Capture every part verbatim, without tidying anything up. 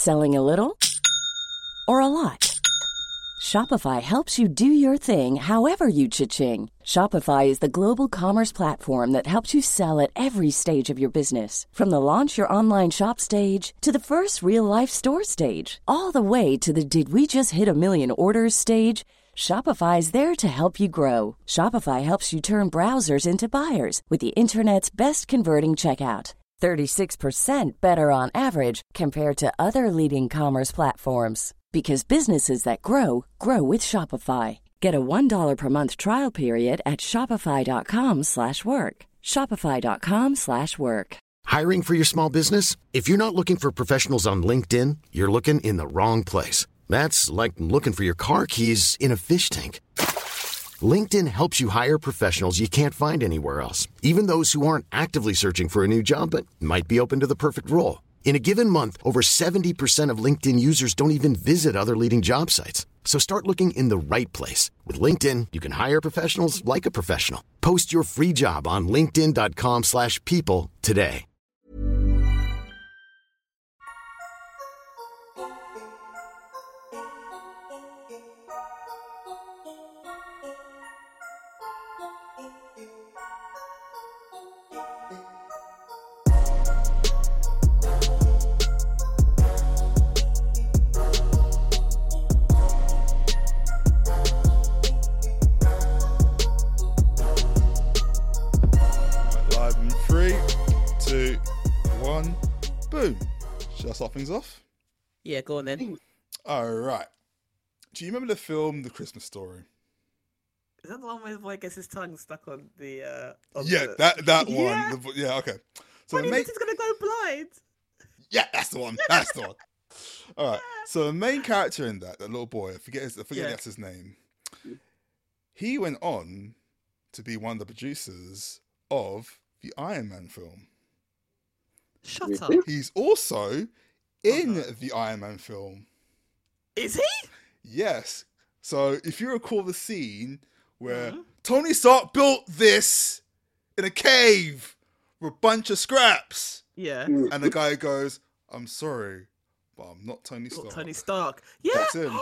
Selling a little or a lot? Shopify helps you do your thing however you cha-ching. Shopify is the global commerce platform that helps you sell at every stage of your business. From the launch your online shop stage to the first real-life store stage, all the way to the did we just hit a million orders stage. Shopify is there to help you grow. Shopify helps you turn browsers into buyers with the internet's best converting checkout. thirty-six percent better on average compared to other leading commerce platforms. Because businesses that grow, grow with Shopify. Get a one dollar per month trial period at shopify.com slash work. Shopify.com slash work. Hiring for your small business? If you're not looking for professionals on LinkedIn, you're looking in the wrong place. That's like looking for your car keys in a fish tank. LinkedIn helps you hire professionals you can't find anywhere else, even those who aren't actively searching for a new job but might be open to the perfect role. In a given month, over seventy percent of LinkedIn users don't even visit other leading job sites. So start looking in the right place. With LinkedIn, you can hire professionals like a professional. Post your free job on linkedin.com slash people today. Start things off? Yeah, go on then. All right. Do you remember the film The Christmas Story? Is that the one where the boy gets his tongue stuck on the? Uh, on yeah, the... that that one. Yeah, The, yeah okay. So Funny, the main... he's gonna go blind. Yeah, that's the one. That's the one. All right. So the main character in that, that little boy, I forget his, I forget Yeah. that's his name. He went on to be one of the producers of the Iron Man film. Shut up. He's also in Oh, no. the Iron Man film. Is he? Yes. So if you recall the scene where Mm-hmm. Tony Stark built this in a cave with a bunch of scraps, Yeah. and the guy goes, "I'm sorry, but I'm not Tony Stark." Not Tony Stark. Yeah. That's him.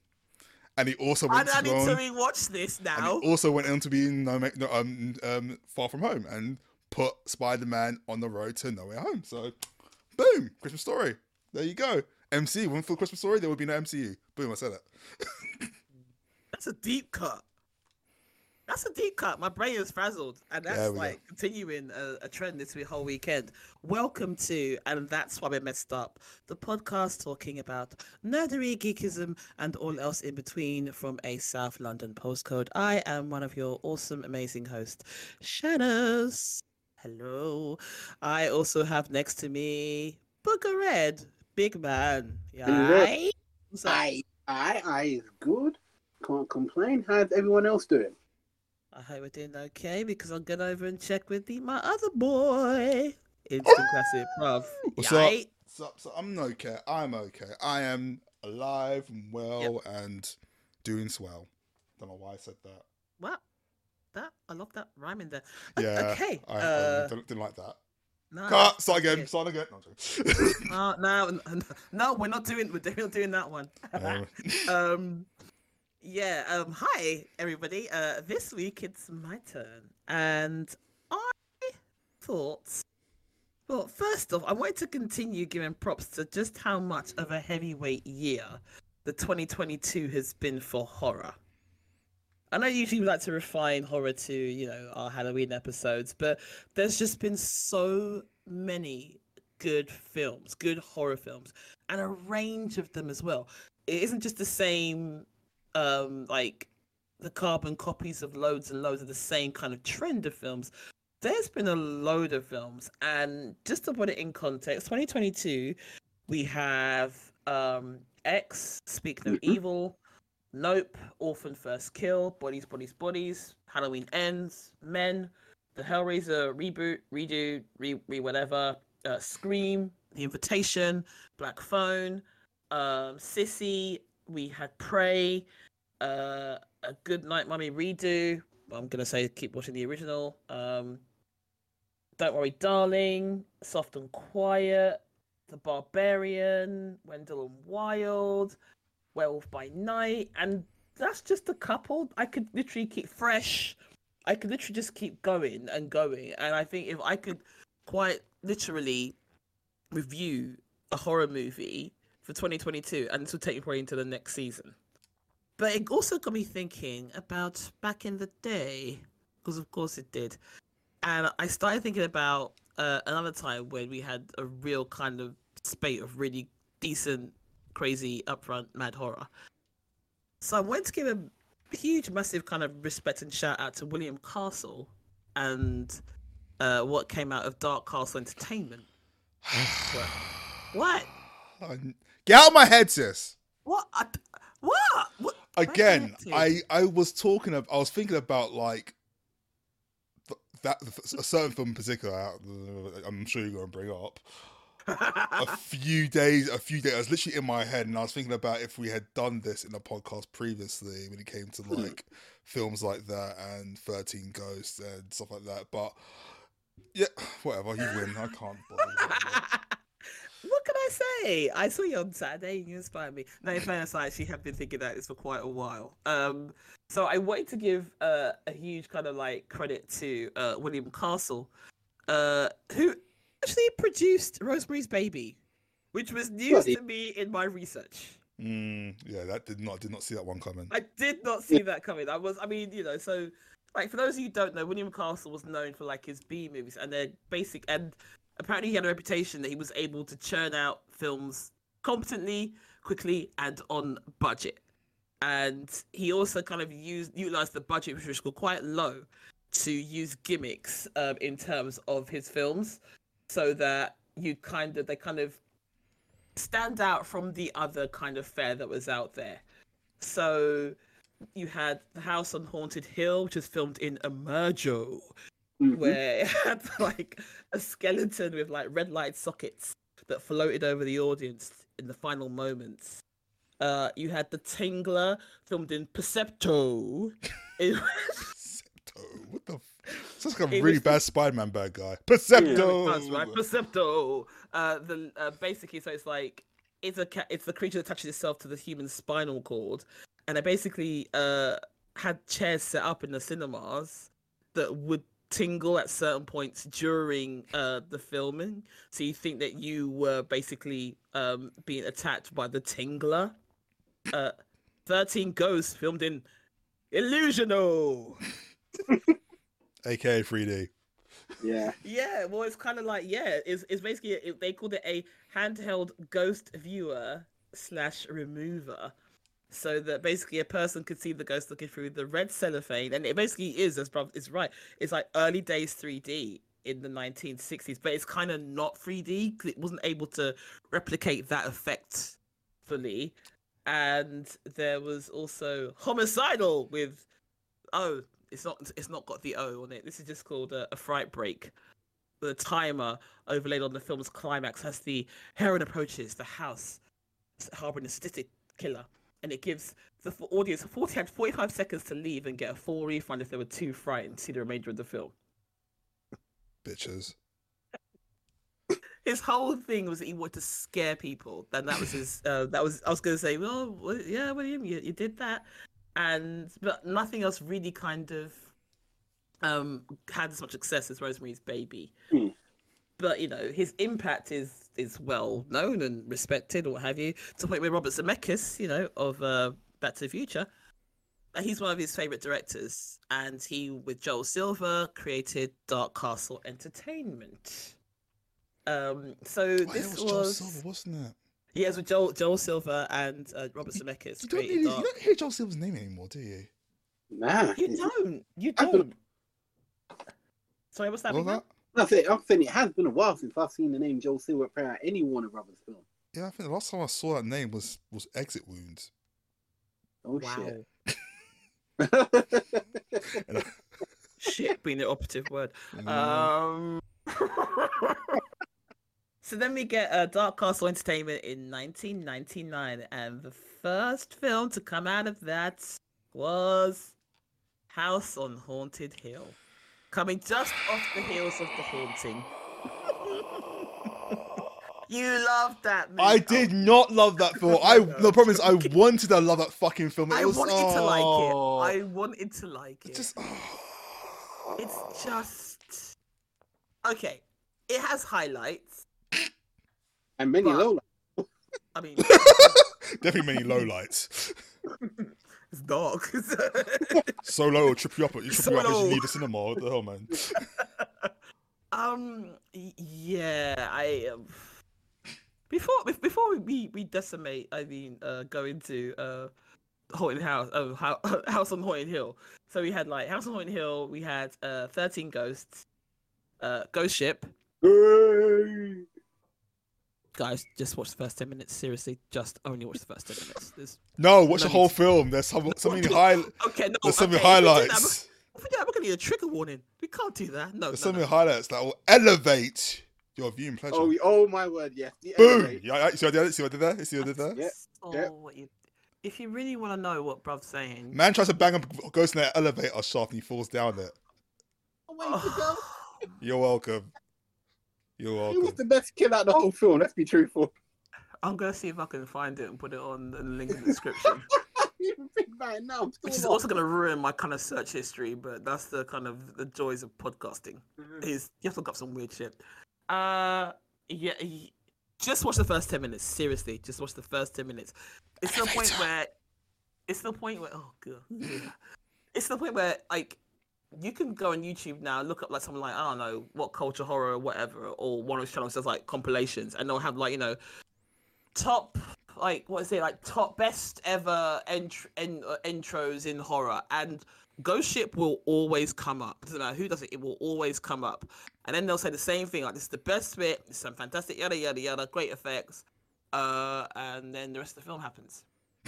And he also I, went I to need go to on, rewatch this and now. he also went on to be in no, no, um, um, Far From Home and put Spider-Man on the road to No Way Home. So, boom, Christmas Story. There you go. M C U, wouldn't for Christmas Story, there would be no M C U. Boom, I said it. That's a deep cut. That's a deep cut. My brain is frazzled, and that's There we like go. continuing a, a trend this week, whole weekend. Welcome to, and that's why we messed up, the podcast talking about nerdery, geekism, and all else in between from a South London postcode. I am one of your awesome, amazing hosts, Shadows. Hello. I also have next to me Booker Red, big man. Yeah. What's up? I, I, I is good. Can't complain. How's everyone else doing? I hope we're doing okay because I'll get over and check with the, my other boy. Instant classic, bruv. What's up? Yay. What's up? So I'm okay. I'm okay. I am alive and well and doing swell. Don't know why I said that. What? That? I love that rhyme in there. O- Yeah. Okay. I, I uh, didn't, didn't like that. no, Cut. Start that's again. it. Start again. No, I'm joking. Uh, no, no, no, we're not doing. We're not doing that one. Um, um, yeah. Um. Hi, everybody. Uh, this week it's my turn, and I thought. Well, first off, I wanted to continue giving props to just how much of a heavyweight year the twenty twenty-two has been for horror. I know usually we like to refine horror to, you know, our Halloween episodes, but there's just been so many good films, good horror films, and a range of them as well. It isn't just the same, um, like the carbon copies of loads and loads of the same kind of trend of films. There's been a load of films, and just to put it in context, twenty twenty-two, we have um, X, Speak No Mhm. Evil, Nope, Orphan First Kill, Bodies, Bodies, Bodies, Halloween Ends, Men, The Hellraiser reboot, redo, re, re whatever, uh, Scream, The Invitation, Black Phone, um, Sissy, we had Prey, uh, A Good Night Mummy redo. I'm gonna say keep watching the original. Um, Don't Worry, Darling, Soft and Quiet, The Barbarian, Wendell and Wild, Werewolf by Night, and that's just a couple. I could literally keep fresh. I could literally just keep going and going. And I think if I could quite literally review a horror movie for twenty twenty-two, and this will take me probably into the next season. But it also got me thinking about back in the day, because of course it did. And I started thinking about uh, another time when we had a real kind of spate of really decent, crazy, upfront, mad horror. So I wanted to give a huge, massive kind of respect and shout out to William Castle and uh, what came out of Dark Castle Entertainment. What? What? Get out of my head, sis. What? I, what? what? Again, I, I was talking of, I was thinking about like th- that a certain film in particular. I'm sure you're going to bring up a few days. A few days. I was literally in my head, and I was thinking about if we had done this in a podcast previously when it came to like films like that and thirteen Ghosts and stuff like that. But yeah, whatever. You win. I can't bother. What can I say? I saw you on Saturday and you inspired me. No, in fairness, I actually have been thinking about this for quite a while. Um, so I wanted to give uh, a huge kind of like credit to uh, William Castle, uh, who actually produced Rosemary's Baby, which was news to me in my research. Mm, yeah, that did not did not see that one coming. I did not see that coming. I was, I mean, you know, so like for those of you who don't know, William Castle was known for like his B movies and their basic and. Apparently, he had a reputation that he was able to churn out films competently, quickly, and on budget. And he also kind of used utilized the budget, which was quite low, to use gimmicks um, in terms of his films, so that you kind of they kind of stand out from the other kind of fare that was out there. So you had The House on Haunted Hill, which was filmed in Emerjo. Mm-hmm. Where it had like a skeleton with like red light sockets that floated over the audience in the final moments. Uh, you had The Tingler filmed in Percepto. It was... Percepto? What the? F- Sounds like a really was... bad Spider-Man bad guy. Percepto. Yeah, that's right. Percepto. Uh, the uh, basically, so it's like it's a ca- it's the creature that attaches itself to the human spinal cord, and they basically uh had chairs set up in the cinemas that would tingle at certain points during uh the filming, so you think that you were basically um being attacked by the Tingler. uh thirteen Ghosts filmed in Illusiono, aka three D. Yeah yeah well it's kind of like yeah it's, it's basically it, they called it a handheld ghost viewer slash remover, so that basically a person could see the ghost looking through the red cellophane. And it basically is, as Bruv is right, it's like early days three D in the nineteen sixties, but it's kind of not three D because it wasn't able to replicate that effect fully. And there was also Homicidal with, oh, it's not it's not got the O on it. This is just called a, a Fright Break. The timer overlaid on the film's climax has the heroine approaches the house harboring a sadistic killer. And it gives the audience forty, had forty-five seconds to leave and get a full refund if they were too frightened to see the remainder of the film. Bitches. His whole thing was that he wanted to scare people. And that was his, uh, that was, I was going to say, well, yeah, William, you, you did that. And, but nothing else really kind of um, had as much success as Rosemary's Baby. Mm. But, you know, his impact is is well known and respected, or what have you, to the point where Robert Zemeckis, you know, of uh, Back to the Future, he's one of his favourite directors. And he, with Joel Silver, created Dark Castle Entertainment. Um, so oh, this was... was Joel Silver, wasn't it? Yeah, it was Joel, Joel Silver and uh, Robert Zemeckis. You don't, need, Dark... you don't hear Joel Silver's name anymore, do you? Nah. You don't. You don't. Sorry, what's that? What was that? I think, I think it has been a while since I've seen the name Joel Silver appear at any Warner Brothers film. Yeah, I think the last time I saw that name was, was Exit Wounds. Oh, wow. shit. Shit being the operative word. Mm. Um... So then we get uh, Dark Castle Entertainment in nineteen ninety-nine, and the first film to come out of that was House on Haunted Hill, coming just off the heels of The Haunting. You loved that movie. I did not love that film. I the problem is I wanted to love that fucking film. It I was, wanted oh, to like it. I wanted to like it. just. Oh. It's just okay. It has highlights. And many But- low. I mean, Definitely many lowlights. it's dark. So low, it'll trip you up. You trip So you up as low. you leave the cinema. What the hell, man? um. y- Yeah. I. Um, before before we we decimate, I mean, uh, go into uh, Haunted House. Oh, Hou- House on Haunted Hill. So we had like House on Haunted Hill. We had uh, thirteen Ghosts. Uh, Ghost Ship. Hey. Guys, just watch the first ten minutes. Seriously, just only watch the first ten minutes. There's No, watch No the whole need to- film. There's some, something high. okay. No, There's some okay, highlights. If we do that, we're gonna need a trigger warning. We can't do that. No, There's no, some no. highlights that will elevate your viewing pleasure. Oh, oh my word, yes. The Boom! elevate. Yeah, yeah, see what I did? See what I did there? See what I did there? Yeah. Oh, yeah. what you, if you really want to know what bruv's saying, Man tries to bang up a ghost in that elevator shaft and he falls down it. Oh, wait to go. You're welcome. You're He was welcome. the best kid out of the whole film, let's be truthful. I'm gonna see if I can find it and put it on the link in the description. Even think about it now. I'm Which is still also gonna ruin my kind of search history, but that's the kind of the joys of podcasting. Mhm. Is you have to look up some weird shit. Uh, yeah, y- just watch the first ten minutes. Seriously, just watch the first ten minutes. It's to the point Elevator. where, it's the point where, oh god, it's the point where like you can go on YouTube now, look up like something like I don't know what culture horror or whatever, or one of those channels does like compilations, and they'll have like you know top like what is it like top best ever ent- en- uh, intros in horror, and Ghost Ship will always come up. Doesn't matter who does it, it will always come up. And then they'll say the same thing, like this is the best bit, it's some fantastic yada yada yada, great effects, uh, and then the rest of the film happens.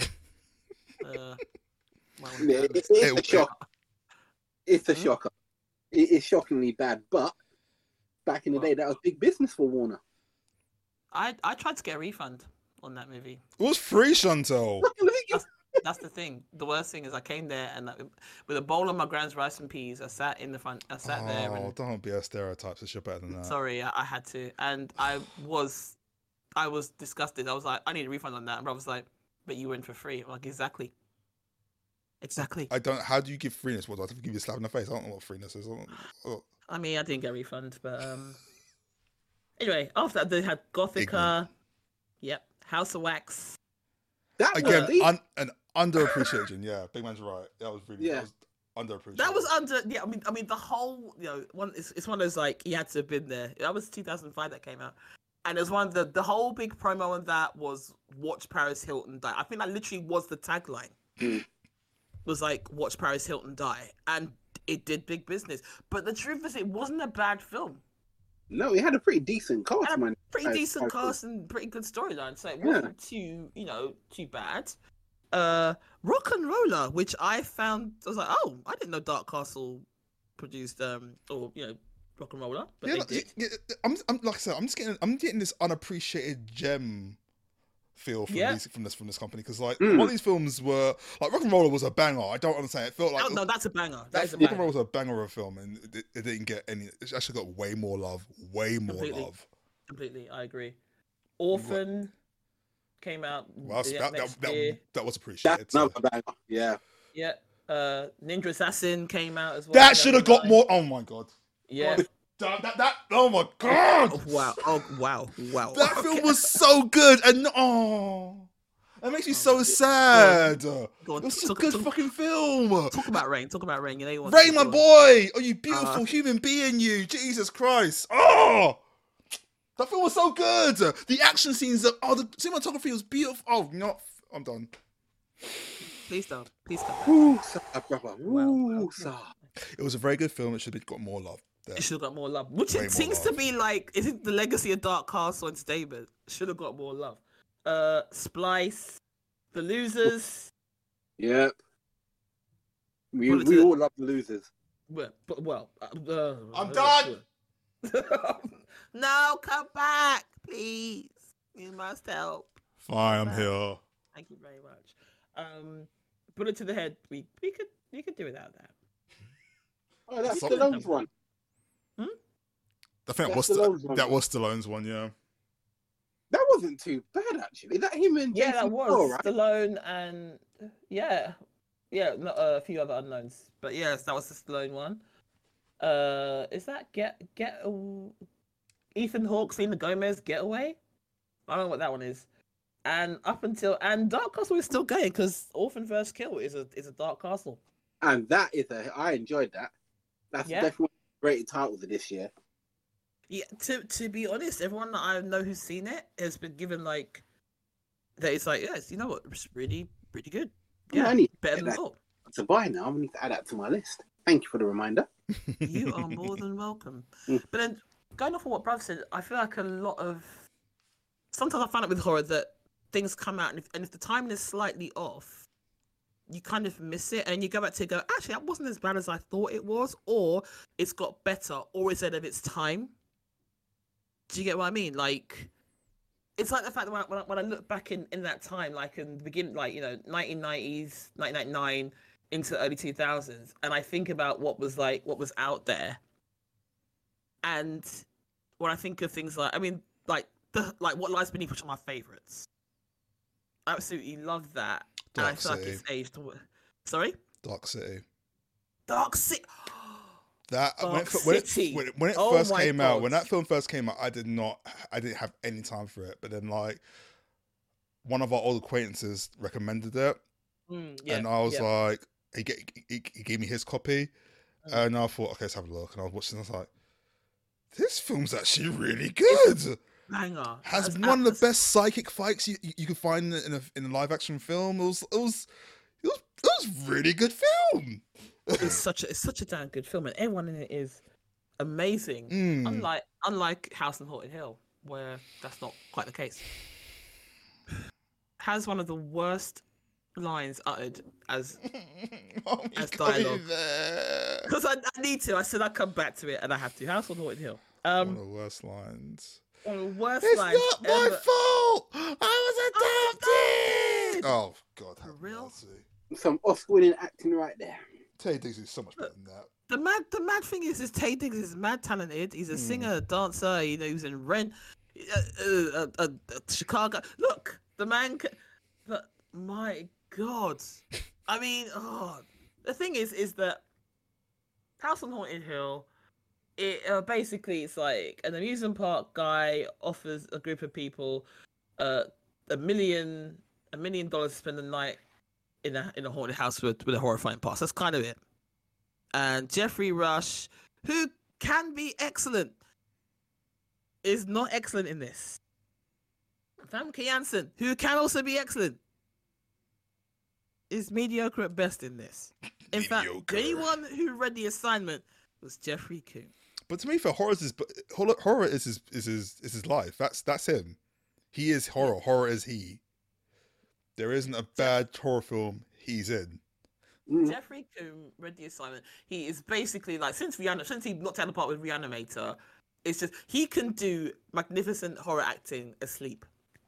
uh, well, Yeah, it- it's It- a shock. It's a Hmm? shocker. It is shockingly bad, but back in the day, that was big business for Warner. I I tried to get a refund on that movie. It was free, Chantel. That's, that's the thing. The worst thing is I came there and uh, with a bowl of my grand's rice and peas, I sat in the front. I sat there Oh, and don't be a stereotype. So you're better than that. sorry, I, I had to, and I was, I was disgusted. I was like, I need a refund on that. And I was like, but you went for free. I'm like, exactly, exactly. I don't. How do you give freeness? What do I have to give you a slap in the face? I don't know what freeness is. I don't- oh. I mean, I didn't get a refund, but um. Anyway, after that, they had Gothica. Ignorant. Yep, House of Wax. That was Again, deep. un, an underappreciation. Yeah, Big Man's right. That was really. Yeah. That was underappreciated. That was under. Yeah, I mean, I mean, the whole. You know, one. It's, it's one of those like you had to have been there. That was two thousand five that came out, and it was one of the the whole big promo on that was watch Paris Hilton die. I think that literally was the tagline. Mm. Was like watch Paris Hilton die, and it did big business. But the truth is, it wasn't a bad film. No, it had a pretty decent cast, Had a man. pretty I- decent I cast and pretty good storyline, so it Yeah. wasn't too, you know, too bad. Uh, Rock and Roller, which I found, I was like, oh, I didn't know Dark Castle produced, um, or you know, Rock and Roller, but Yeah, they like, did. yeah, yeah, I'm, I'm like I said, I'm just getting, I'm getting this unappreciated gem feel from Yeah. these, from this, from this company because like Mm. one of these films were like Rock and Roller was a banger. I don't understand. It felt like oh no, that's a banger. That that is a Rock and banger. Roller was a banger of a film, and it, it didn't get any. It actually got way more love, way more Completely. love. Completely, I agree. Orphan came out Well, that's, the that, next that, year. that, that was appreciated. That's so. another banger. Yeah. Yeah. Uh, Ninja Assassin came out as well. That should have got two thousand nine. more. Oh my god. Yeah. That, that, that, oh my god. Oh, wow. Oh wow. Wow. That Okay. film was so good, and oh, that makes me so sad. Go on, It was such a talk- good talk- fucking film. Talk about Rain. Talk about Rain. You know you want Ray, to my go on. boy, oh you beautiful Uh, human being, you Jesus Christ. Oh, that film was so good. The action scenes, the, oh, the cinematography was beautiful. Oh, not. I'm done. Please don't. Please don't. Woo, sir, brother. Wow. Woo, sir. It was a very good film. It should have got more love. There. It should have got more love. Which Way it more seems to love. be like, is it the legacy of Dark Castle and Statement? Should have got more love. Uh, Splice, The Losers. Yep. We, Well, it's we a- all love the losers. Well, but, well uh, uh, I'm uh, done. No, come back, please. You must help. Fine, I'm Wow. here. Thank you very much. Um, Bullet to the Head. We we could we could do without that. Oh, that's Something. Stallone's one. I think that That's was Stallone's one. that was Stallone's one. Yeah. That wasn't too bad actually. That him and Yeah, Jason that was Momoa, right? Stallone and yeah, yeah, not uh, a few other unknowns, but yes, that was the Stallone one. Uh, is that get get Ethan Hawke, Selena Gomez Getaway? I don't know what that one is. And up until and Dark Castle is still going because Orphan First Kill is a is a Dark Castle. And that is a. I enjoyed that. That's Yeah. definitely one of the great titles of this year. Yeah, to to be honest, everyone that I know who's seen it has been given like that. It's like yes, you know what, it's really really good. Yeah, Yeah, I need to better get than that Thor. to buy now. I need to add that to my list. Thank you for the reminder. You are more than welcome. Mm. But then going off of what Brad said, I feel like a lot of sometimes I find it with horror that things come out and if, and if the timing is slightly off, you kind of miss it and you go back to go, actually that wasn't as bad as I thought it was, or it's got better, or it's ahead of its time. Do you get what I mean? Like it's like the fact that when I, when I, when I look back in, in that time, like in the beginning, like, you know, nineteen nineties, nineteen ninety-nine into the early two thousands, and I think about what was like, what was out there. And when I think of things like, I mean, like, the, like What Lies Beneath, which are my favorites. I absolutely love that. Dark and I feel City. like it's aged. Sorry? Dark City. Dark City. That when it, Dark when it, City. when it, when it Oh first my came out, when God. that film first came out, I did not, I didn't have any time for it. But then, like, one of our old acquaintances recommended it, Mm, yeah, and I was yeah. like, he, get, he, he gave me his copy, Mm. and I thought, okay, let's have a look. And I was watching, and I was like, this film's actually really good. Banger. Has That's one of the abs- best psychic fights you, you, you could find in a in a live action film. It was it was it was, it was really good film. It's such a it's such a damn good film, and everyone in it is amazing. Mm. Unlike unlike House on Haunted Hill, where that's not quite the case. Has one of the worst lines uttered as Oh, we As got you dialogue. there. because I, I need to. I said I'd come back to it, and I have to. House on Haunted Hill. One Um, of the worst lines. one of the worst It's lines not my ever. fault. I was adopted. adopted! Oh God, For have real? mercy. Some Oscar-winning acting right there. Tay Diggs is so much better than that. The mad, the mad thing is, is Tay Diggs is mad talented. He's a singer, a dancer. You know, he was in Rent, uh, uh, uh, uh, Chicago. Look, the man. Ca- but my God, I mean, oh, the thing is, is that House on Haunted Hill. It uh, basically it's like an amusement park guy offers a group of people uh, a million a million dollars to spend the night in a in a haunted house with with a horrifying past. That's kind of it. And Jeffrey Rush, who can be excellent, is not excellent in this. Famke Janssen, who can also be excellent, is mediocre at best in this. In fact, Mediocre. the only one who read the assignment was Jeffrey Combs. But to me, for horror is his, horror horror is his is his is his life. That's that's him. He is horror. Horror is he. There isn't a bad horror film he's in. Mm. Jeffrey Combs read the assignment. He is basically like since Rihanna, since he knocked out the part with Reanimator, it's just he can do magnificent horror acting asleep.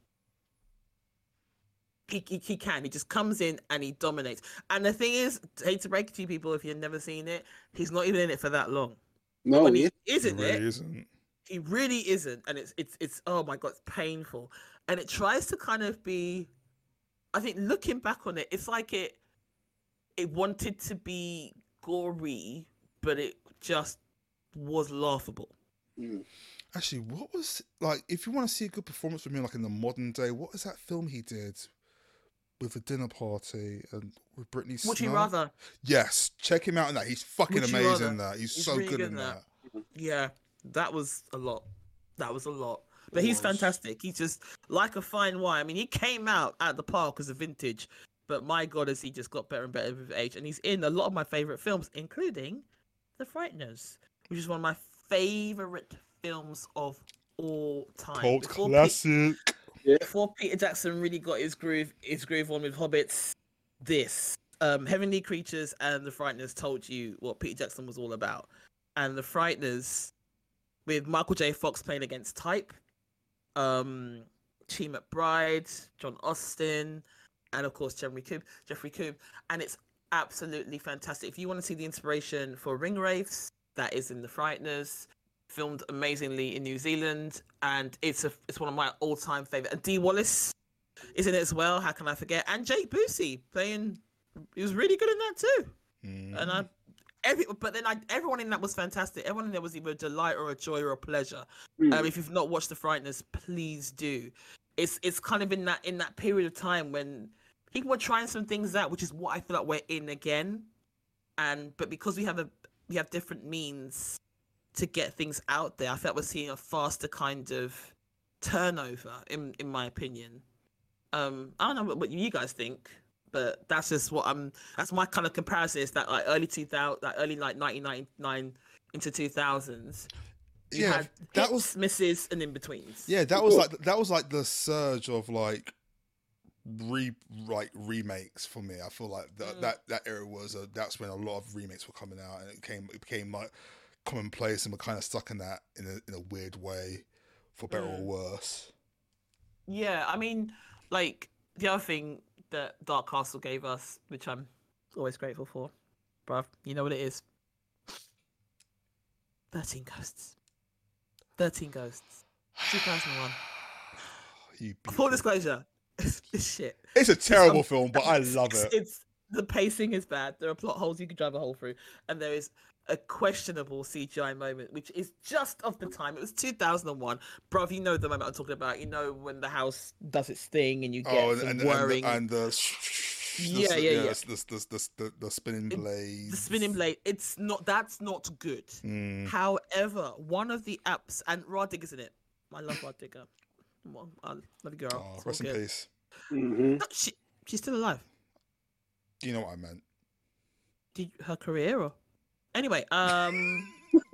He, he he can. He just comes in and he dominates. And the thing is, I hate to break it to you people if you've never seen it, he's not even in it for that long. No, When he he is. is He in really it, isn't. he really isn't, and it's it's it's oh my God, it's painful. And it tries to kind of be, I think looking back on it, it's like it it wanted to be gory, but it just was laughable. Mm. Actually, what was like? If you want to see a good performance from him, like in the modern day, what is that film he did with a dinner party and with Brittany Snow? Would you rather? Yes, check him out in that. He's fucking Would you amazing rather? in that. He's, He's so really good, good in in that. that. Yeah, that was a lot. That was a lot. But he's was. fantastic. He's just like a fine wine. I mean, he came out at the park as a vintage, but my God, has he just got better and better with age. And he's in a lot of my favorite films, including The Frighteners, which is one of my favorite films of all time. Cult Before Pe- classic. before Peter Jackson really got his groove, his groove on with Hobbits, this um, Heavenly Creatures and The Frighteners told you what Peter Jackson was all about. And The Frighteners, with Michael J. Fox playing against Type, um, Chi McBride, John Austin, and of course Jeffrey Coombe, Jeffrey Coombe, and it's absolutely fantastic. If you want to see the inspiration for Ring Wraiths, that is in The Frighteners. filmed amazingly in New Zealand, and it's a it's one of my all time favorite. And Dee Wallace is in it as well. How can I forget? And Jake Busey playing, he was really good in that too. Mm. And I, every but then I everyone in that was fantastic. Everyone in there was either a delight or a joy or a pleasure. Mm. Um, if you've not watched The Frighteners, please do. It's it's kind of in that in that period of time when people were trying some things out, which is what I feel like we're in again. And but because we have a we have different means to get things out there, I felt we're seeing a faster kind of turnover, in in my opinion. Um, I don't know what, what you guys think, but that's just what I'm. That's my kind of comparison. Is that like early two thousand, like early like nineteen ninety-nine into two thousands. You yeah, had that hits, was misses and in betweens. Yeah, that was like that was like the surge of like re like remakes for me. I feel like that mm. that, that era was a, that's when a lot of remakes were coming out, and it came it became like commonplace, and we're kind of stuck in that in a in a weird way, for better mm. or worse. Yeah, I mean, like the other thing that Dark Castle gave us, which I'm always grateful for, bruv, you know what it is. Thirteen Ghosts. Thirteen Ghosts. two thousand one. Full disclosure, it's, it's shit. It's a terrible it's, film, but I love it's, it. It's the pacing is bad. There are plot holes you can drive a hole through, and there is a questionable C G I moment, which is just of the time. It was two thousand one, bruv. You know the moment I'm talking about. You know when the house does its thing and you get oh, some and, whirring. And the, and the yeah, the, yeah, yeah. The, the, the, the, the, the spinning blade. The spinning blade. It's not. That's not good. Mm. However, one of the apps, and Rod Digger's in it. I love Rod Digger. Well, I love the girl. Oh, rest in peace. Mm-hmm. No, she, she's still alive. You know what I meant. Did her career or anyway? Um,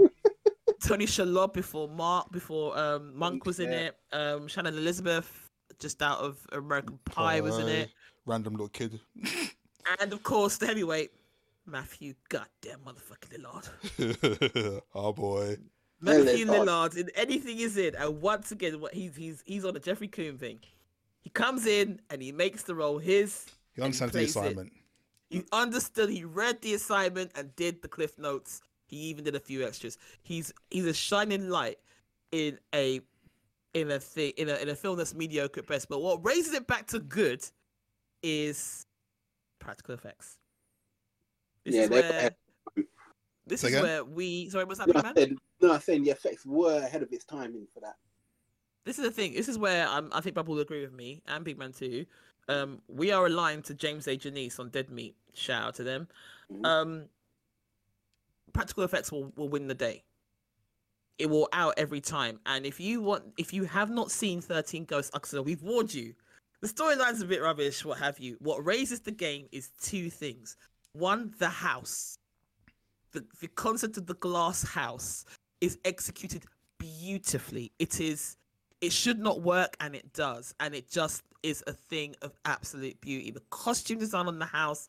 Tony Shalhoub before Mark, before um Monk was in it. Um, Shannon Elizabeth, just out of American Pie, Pie. was in it. Random little kid. And of course the heavyweight Matthew goddamn motherfucking Lillard. Oh boy. Matthew Lillard in anything he's in, and once again, what he's he's he's on a Jeffrey Combs thing. He comes in and he makes the role his. He understands the assignment. It. He understood. He read the assignment and did the cliff notes. He even did a few extras. He's he's a shining light in a in a thing in a in a film that's mediocre at best. But what raises it back to good is practical effects. This yeah, is where. This Say is again? where we. Sorry, what's No, happening, I man? said, no, I'm saying the effects were ahead of its timing for that. This is the thing. This is where um, I think Bob will agree with me, and Big Man too. Um, we are aligned to James A. Janice on Dead Meat. Shout out to them. Mm-hmm. Um, practical effects will, will win the day. It will out every time. And if you want, if you have not seen thirteen Ghosts, like I said, we've warned you. The storyline's a bit rubbish, what have you. What raises the game is two things. One, the house. The, the concept of the glass house is executed beautifully. It is, it should not work, and it does. And it just is a thing of absolute beauty. The costume design on the house,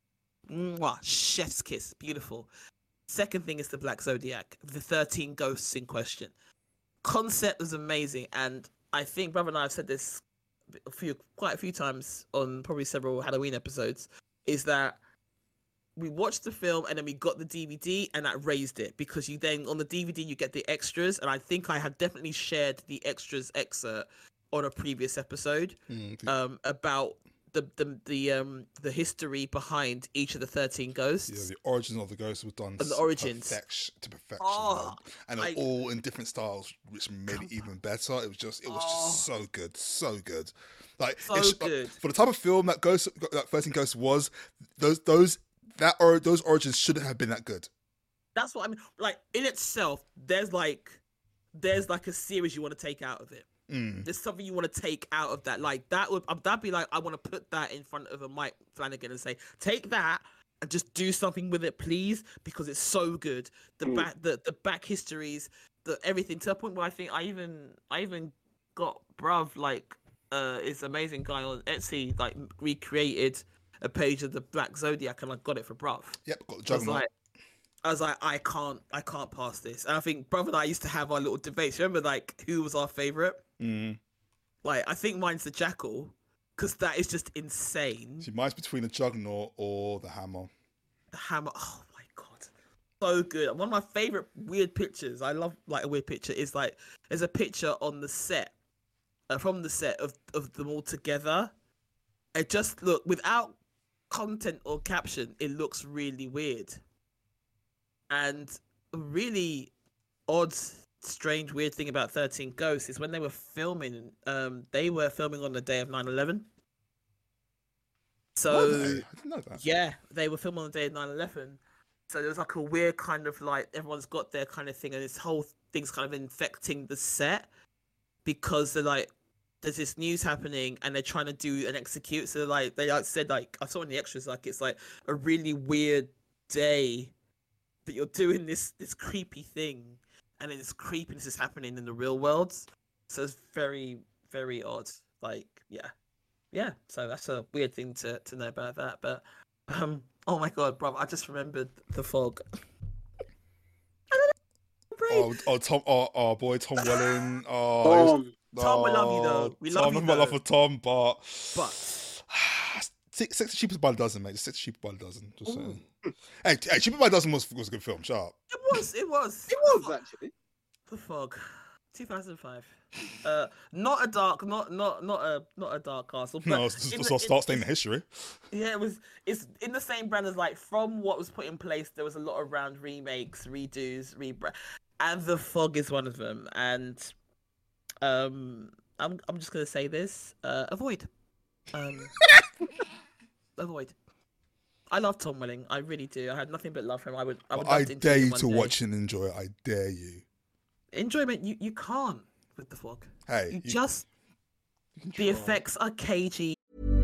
mwah, chef's kiss, beautiful. Second thing is the Black Zodiac, the thirteen ghosts in question. Concept was amazing, and I think Brother and I have said this a few, quite a few times on probably several Halloween episodes, is that we watched the film and then we got the D V D, and that raised it, because you then on the D V D you get the extras, and I think I had definitely shared the extras excerpt on a previous episode mm, um, about the the the um the history behind each of the thirteen ghosts. Yeah, the origins of the ghosts was done And the origins. perfection, to perfection, Oh, man. And I- all in different styles, which made it even better. It was just, it was Oh. just so good, so good. Like So it's- good. for the type of film that Ghost, that thirteen Ghosts was. Those those that or those origins shouldn't have been that good. That's what I mean. Like in itself, there's like there's like a series you want to take out of it. Mm. There's something you want to take out of that. Like that would that'd be like, I want to put that in front of a Mike Flanagan and say, take that and just do something with it, please, because it's so good. The Mm. back the, the back histories, the everything, to the point where I think I even I even got bruv like uh this amazing guy on Etsy like recreated a page of the Black Zodiac, and I got it for bruv. Yep, got the I was juggernaut. like, I was like, I can't, I can't pass this. And I think brother and I used to have our little debates. Remember, like, who was our favorite? Mm. Like, I think mine's the Jackal, because that is just insane. See, mine's between the juggernaut or the hammer. The Hammer, oh my god, so good. One of my favorite weird pictures, I love like a weird picture, is like there's a picture on the set, uh, from the set of, of them all together. It just look, without content or caption, it looks really weird. And a really odd, strange, weird thing about thirteen Ghosts is when they were filming, um, they were filming on the day of nine eleven. So, Were they? I didn't know that. yeah, they were filming on the day of nine eleven. So there was like a weird kind of like, everyone's got their kind of thing, and this whole thing's kind of infecting the set because they're like, there's this news happening and they're trying to do and execute. So like, they like said, like, I saw in the extras, like, it's like a really weird day that you're doing this, this creepy thing. And then this creepiness is happening in the real world. So it's very, very odd. Like, yeah. Yeah, so that's a weird thing to, to know about that. But, um, oh my god, bro, I just remembered The Fog. Oh, oh, Tom, oh, oh, boy, Tom Welling. Oh, Tom, Tom, we love you though. We love Tom, you nothing but love though. for Tom, but But six, six cheapest by the dozen, mate. Six cheapest by the dozen. Just saying. Hey, hey, cheapest by the dozen was was a good film. Shut up. it was, it was. it was actually. The Fog, two thousand five. Uh, not a dark, not not not a not a dark castle. But No, it's in just the- start in- staying in the history. Yeah, it was. It's in the same brand as like from what was put in place. There was a lot around remakes, redos, rebrand, and The Fog is one of them. And um, I'm I'm just gonna say this: uh, avoid, um, avoid. I love Tom Welling. I really do. I had nothing but love for him. I would. I would. I love to dare interview you him one to day. watch and enjoy it. I dare you. Enjoyment. You you can't with The Fog. Hey, You you- just the effects are cagey.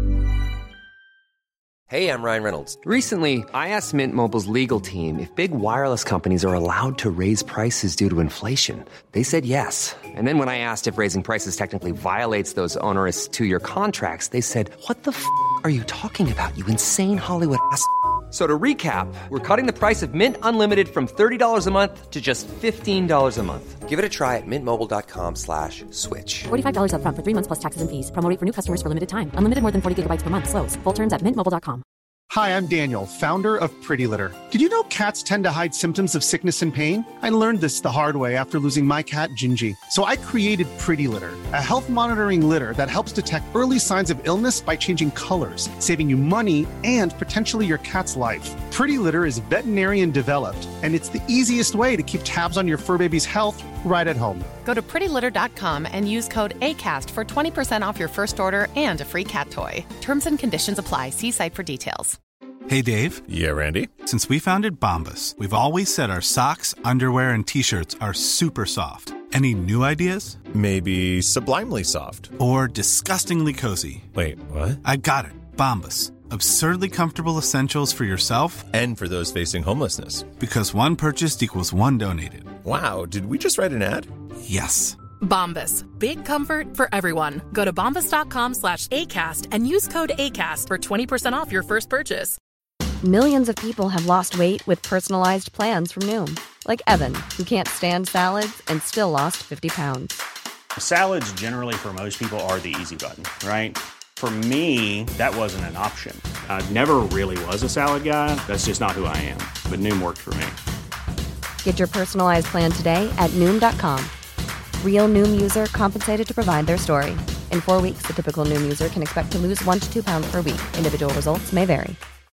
Hey, I'm Ryan Reynolds. Recently, I asked Mint Mobile's legal team if big wireless companies are allowed to raise prices due to inflation. They said yes. And then when I asked if raising prices technically violates those onerous two-year contracts, they said, "What the f*** are you talking about, you insane Hollywood ass?" So to recap, we're cutting the price of Mint Unlimited from thirty dollars a month to just fifteen dollars a month. Give it a try at mintmobile.com slash switch. forty-five dollars up front for three months plus taxes and fees. Promo rate for new customers for limited time. Unlimited more than forty gigabytes per month. Slows full terms at mint mobile dot com. Hi, I'm Daniel, founder of Pretty Litter. Did you know cats tend to hide symptoms of sickness and pain? I learned this the hard way after losing my cat, Gingy. So I created Pretty Litter, a health monitoring litter that helps detect early signs of illness by changing colors, saving you money and potentially your cat's life. Pretty Litter is veterinarian developed, and it's the easiest way to keep tabs on your fur baby's health right at home. Go to pretty litter dot com and use code ACAST for twenty percent off your first order and a free cat toy. Terms and conditions apply. See site for details. Hey, Dave. Yeah, Randy. Since we founded Bombas, we've always said our socks, underwear, and T-shirts are super soft. Any new ideas? Maybe sublimely soft. Or disgustingly cozy. Wait, what? I got it. Bombas. Absurdly comfortable essentials for yourself and for those facing homelessness. Because one purchased equals one donated. Wow, did we just write an ad? Yes. Bombas. Big comfort for everyone. Go to bombas.com slash ACAST and use code ACAST for twenty percent off your first purchase. Millions of people have lost weight with personalized plans from Noom. Like Evan, who can't stand salads and still lost fifty pounds. Salads generally for most people are the easy button, right? For me, that wasn't an option. I never really was a salad guy. That's just not who I am. But Noom worked for me. Get your personalized plan today at Noom dot com. Real Noom user compensated to provide their story. In four weeks, the typical Noom user can expect to lose one to two pounds per week. Individual results may vary.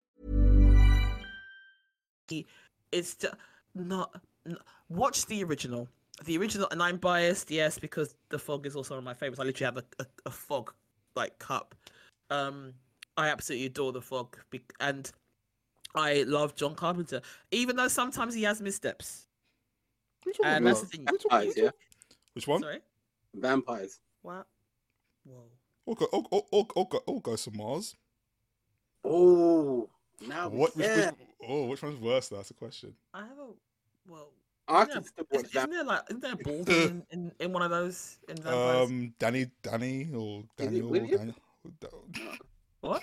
It's just not, n watch the original. The original, and I'm biased, yes, because The Fog is also one of my favorites. I literally have a, a, a Fog like cup. Um, I absolutely adore The Fog, be- and I love John Carpenter, even though sometimes he has missteps. And that's the thing. Vampires, yeah. Which one? Sorry. Vampires. What? Whoa. Or go, or, or, or, or, go, or go some Mars. Oh, now What? Which, yeah. which, oh, which one's worse? That's a question. I have a well. I isn't can there- still watch isn't, isn't that. there like isn't there a bald in, in, in one of those in Vampires? Um, Danny, Danny, or it Daniel, William? Daniel. What?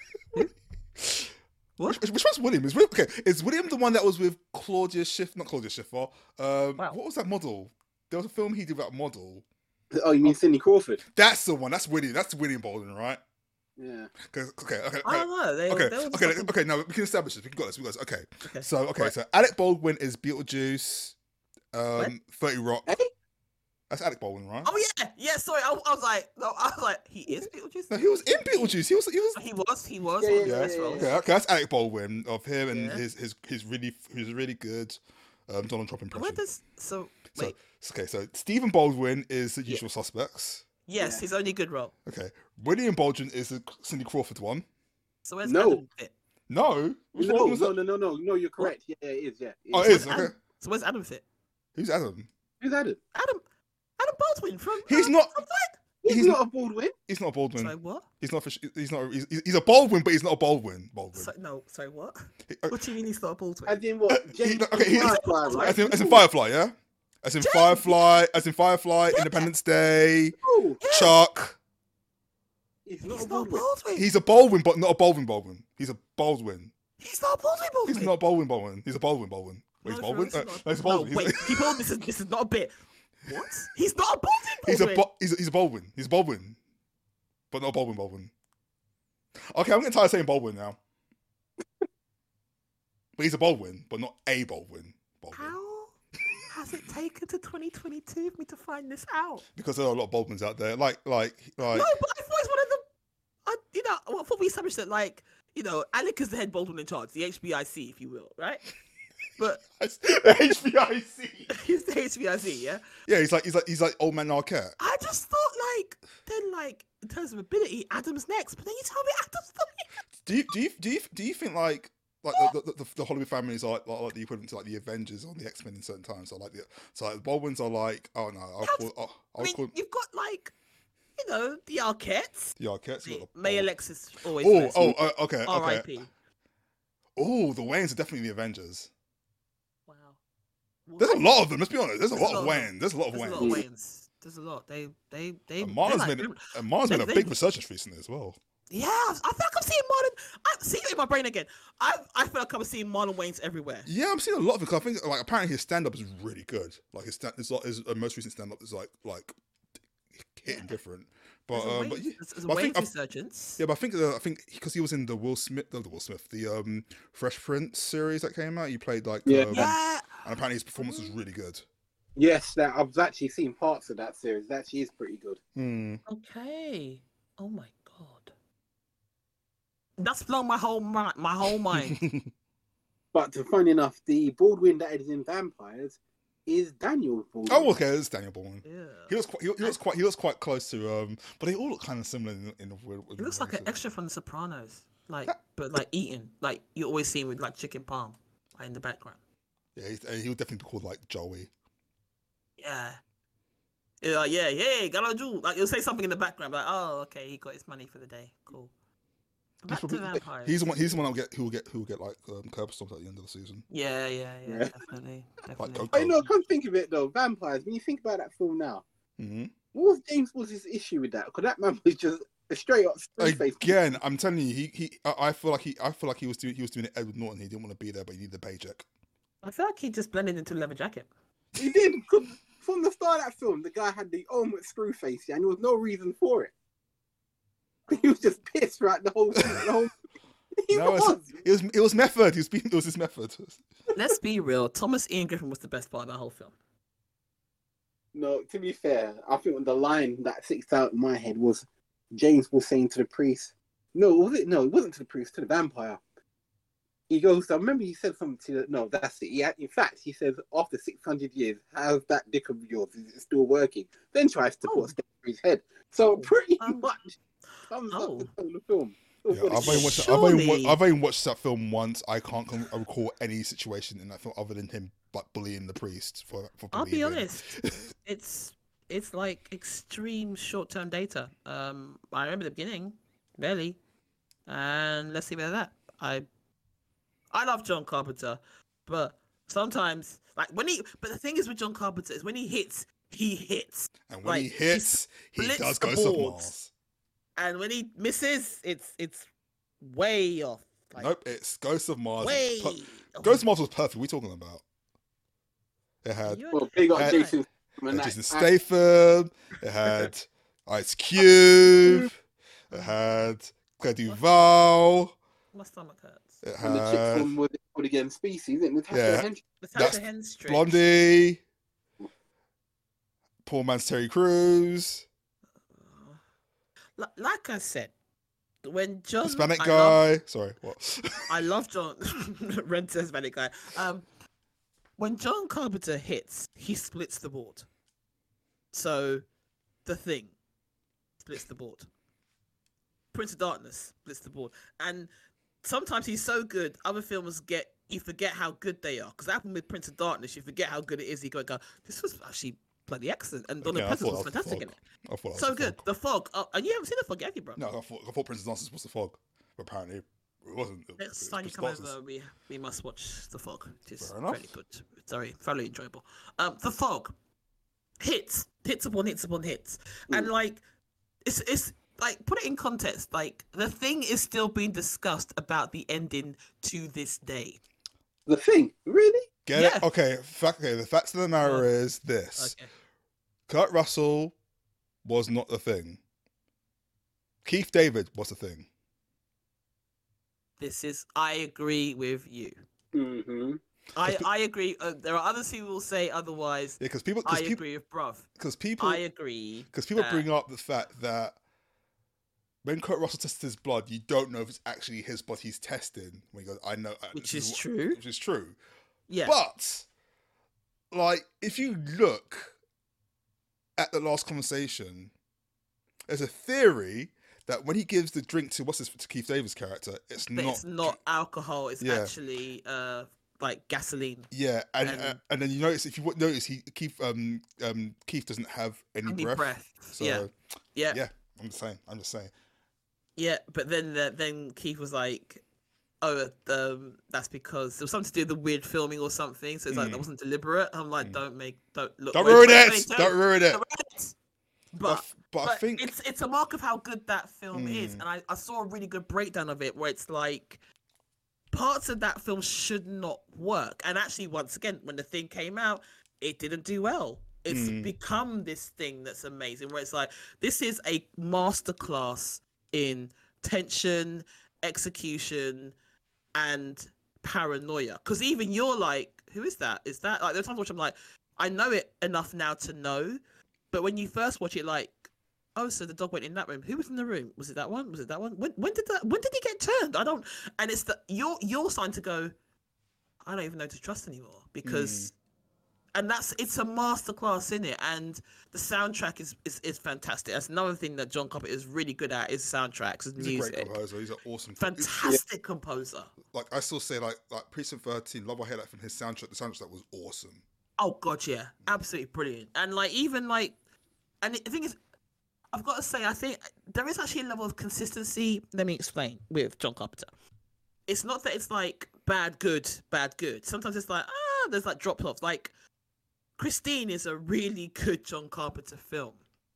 Which, which which one's William? Is William, okay? Is William the one that was with Claudia Schiff? Not Claudia Schiffer. Um, Wow. What was that model? There was a film he did about model. Oh, you mean Cindy Crawford? That's the one. That's William. That's William Bolden, right? Yeah. Okay, okay, okay. I don't know. They, okay, they were just okay, fucking- okay. Now we can establish this. We can go this. We got this. Okay. Okay. So, okay, Right. so Alec Baldwin is Beetlejuice. Um, What? thirty Rock. Hey? That's Alec Baldwin, right? Oh yeah, yeah. Sorry, I, I was like, no, I was like, he is Beetlejuice. No, he was in Beetlejuice. He was. He was. He was. He was. Yeah, one yeah, of the yeah, best yeah, roles. Okay, okay, that's Alec Baldwin of him and Yeah. his his his really his really good um, Donald Trump impression. Where does so So, wait? okay, so Stephen Baldwin is the usual suspects. Yes, his only good role. Okay, William Baldwin is the Cindy Crawford one. So where's No. Adam fit? No, which No, one was no, that? no, no, no, no. You're correct. Yeah, it is. Yeah. Oh, it Where's is okay. Adam? So where's Adam fit? Who's Adam? Who's Adam? Adam, Adam Baldwin from. He's um, not- from Fight. He's, He's not a Baldwin. He's not a Baldwin. Sorry, what? He's not. For, he's not. He's, he's a Baldwin, but he's not a Baldwin. Baldwin. So, no, sorry, what? He- uh, What do you mean he's not a Baldwin? As in what? he- James okay, he- Firefly, right? as, in, as in Firefly, yeah. As in Firefly. As in Firefly. Independence Day. Oh, Chuck. he's not He's a not a Baldwin. Baldwin. He's a Baldwin, but not a Baldwin. Baldwin. He's a Baldwin. He's not a Baldwin. Baldwin. He's not a Baldwin. Baldwin. He's a Baldwin. Baldwin. Wait, No, he's for Baldwin. real, Uh, he's no, he's a not- Baldwin. No, He's, wait, people, this is this is not a bit. What? He's not a Baldwin. he's a Baldwin. Ba- he's a, he's a Baldwin. He's a Baldwin, but not a Baldwin. Baldwin. Okay, I'm getting tired of saying Baldwin now. But he's a Baldwin, but not a Baldwin. Baldwin. How has it taken to twenty twenty-two for me to find this out? Because there are a lot of Baldwins out there. Like, like, like. No, but I thought it's one of the. I, you know, well, I thought we established that, like, you know, Alec is the head Baldwin in charge, the H B I C, if you will, right? But the H B I C. he's the H B I C, yeah. Yeah, he's like, he's like, he's like old man Arquette. I just thought, like, then, like, in terms of ability, Adam's next, but then you tell me Adam's not next. Do you, do you, do you, do you think like, like the, the, the, the Hollywood families are like, like, like the equivalent to like the Avengers or the X Men in certain times? So like the, so like the Baldwins are like, oh no, I'll call, I'll, I I'll mean, call you've got, like, you know, the Arquettes. the Arquettes. May, got the- May Alexis always. Oh, first. oh, uh, okay, R I okay. P. Oh, the Wayans are definitely the Avengers. Wow. There's a lot of them. Let's be honest. There's a There's lot of Wayans. There's a lot of There's a Wayans. lot of Wayans. There's a lot. They, they, they. And they're Marlon's like- made, and Marlon's made a they- big they- resurgence recently as well. Yeah, I feel like I'm seeing Marlon. I see it in my brain again. I, I feel like I'm seeing Marlon Wayans everywhere. Yeah, I'm seeing a lot of it. 'Cause I think like apparently his stand up is really good. Like his stand, his, his uh, most recent stand up is like like hitting different. But There's a um, but Wayans- yeah, there's a but I think Wayans I- resurgence. Yeah, but I think uh, I think because he was in the Will Smith, no, the Will Smith, the um Fresh Prince series that came out. He played like Yeah. um, Yeah. and apparently his performance was really good. Yes, that I've actually seen parts of that series. That actually is pretty good. Hmm. Okay. Oh my god. That's blown my whole mind. My whole mind. But to funny enough, the Baldwin that is in Vampires is Daniel Baldwin. Oh, okay, it's Daniel Baldwin. Yeah. He looks quite, he, he looks quite he looks quite close to um, but they all look kind of similar in, in a weird. He looks like an extra from The Sopranos. Like, but like eating. Like you always see him with like chicken palm, like, in the background. Yeah, he's, he would definitely be called like Joey. Yeah. Yeah, like, yeah, yeah, got a jewel. Like you'll say something in the background, like, oh, okay, he got his money for the day. Cool. Back to vampires. He's the one. He's the one that'll get who will get who will get like um, curb stomped at the end of the season. Yeah, yeah, yeah, Yeah. definitely, definitely. Coco. I know. Come think of it though, Vampires. When you think about that film now, Mm-hmm. what was James Woods' issue with that? Because that man was just a straight up straight face. Again, I'm telling you, he he. I, I feel like he. I feel like he was doing. He was doing it. Edward Norton. He didn't want to be there, but he needed the paycheck. I feel like he just blended into leather jacket. He did. 'Cause from the start of that film, the guy had the ultimate screw face, yeah, and there was no reason for it. He was just pissed throughout the whole. The whole he No, was. it's- it was. It was method. He was being. It was his method. Let's be real. Thomas Ian Griffin was the best part of that whole film. No, to be fair, I think the line that sticks out in my head was James was saying to the priest. No, was it? No, it wasn't to the priest. To the vampire. He goes. I remember he said something to the. No, that's it. He had, in fact, he says after six hundred years, how's that dick of yours? Is it still working? Then tries to put a stake through his head. So pretty much thumbs oh. up the whole film. It was Yeah, what it I've only is. watched. I've only, wa- Surely- I've only watched that film once. I can't con- recall any situation in that film other than him like bullying the priest for. for I'll be bullying him. honest. It's it's like extreme short term data. Um, I remember the beginning, barely, and let's see about that. I I love John Carpenter, but sometimes like when he. But the thing is with John Carpenter is when he hits, he hits. And when he Like, hits, he splits does the Ghost of boards. Mars. And when he misses, it's it's way off. Like, Nope, it's Ghost of Mars. way. Per- Ghost of Mars was perfect. What are we talking about? It had, You're Well, big up had- Jason. it Man, had that- Jason Statham. It had Ice Cube. It had Claire Duval. My stomach hurts. It And the chick had from what what again? Species, isn't it? Natasha Yeah. Henstridge. Natasha That's Henstridge. Blondie. Poor man's Terry Crews. Li- Like I said, when John Hispanic I guy. Love, Sorry, what? I love John Renta Hispanic guy. Um, when John Carpenter hits, he splits the board. So, The Thing splits the board. Prince of Darkness splits the board, and sometimes he's so good, other films get you forget how good they are. Because that happened with Prince of Darkness, you forget how good it is. You go, go this was actually bloody excellent, and Donald Okay, I Pleasance thought was that was The fantastic in Fog. it. I thought that was So The good. Fog. The Fog. Oh, and you haven't seen The Fog, have you, bro? No, I thought, I thought Prince of Darkness was The Fog, but apparently it wasn't. It Next was time you Prince come of Darkness. over, we we must watch The Fog. It's Fair enough. very good. It's very thoroughly enjoyable. Um, The Fog hits, hits upon hits upon hits, and like it's it's like put it in context. Like The Thing is still being discussed about the ending to this day. The Thing, really? Get Yeah. it? Okay, fact, okay. The fact of the matter is this: Okay. Kurt Russell was not the Thing. Keith David was the Thing. This is. I agree with you. Mm-hmm. I I agree. Uh, there are others who will say otherwise. Yeah, because people, I because people, agree with bruv. because people, I agree. because people that- bring up the fact that when Kurt Russell tested his blood, you don't know if it's actually his blood he's testing. When he goes, I know, uh, Which this is what- true. Which is true. Yeah. But, like, if you look at the last conversation, there's a theory that when he gives the drink to what's this to Keith David's character, it's But not. it's not alcohol. It's Yeah. actually uh like gasoline. Yeah, and and- and, and then you notice if you would notice he Keith um um Keith doesn't have any, Any breath. breath. So Yeah. Yeah. yeah, I'm just saying. I'm just saying. Yeah, but then the, then Keith was like, "Oh, um, that's because there was something to do with the weird filming or something." So it's like Mm. that wasn't deliberate. I'm like, "Don't make, don't look, Don't wait, ruin wait, it! wait, Don't ruin it! Don't ruin it!" But But but, I think it's it's a mark of how good that film is, Mm. and I, I saw a really good breakdown of it where it's like parts of that film should not work, and actually, once again, when the thing came out, it didn't do well. It's Mm. become this thing that's amazing, where it's like this is a masterclass in tension, execution, and paranoia. Because even you're like, who is that? Is that like? There's times which I'm like, I know it enough now to know, but when you first watch it, like, oh, so the dog went in that room. Who was in the room? Was it that one? Was it that one? When when did that? When did he get turned? I don't. And it's the you're you're starting to go. I don't even know to trust anymore because, and that's it's a masterclass in it, and the soundtrack is is, is fantastic. That's another thing that John Carpenter is really good at is soundtracks, is he's music. a great composer. He's an awesome Fantastic composer. Like I still say, like like Precinct thirteen, Love I Hate That from his soundtrack. The soundtrack was awesome. Oh god, yeah, absolutely brilliant. And like even like, and the thing is, I've got to say, I think there is actually a level of consistency. Let me explain with John Carpenter. It's not that it's like bad, good, bad, good. Sometimes it's like ah, there's like drop offs. Like Christine is a really good John Carpenter film.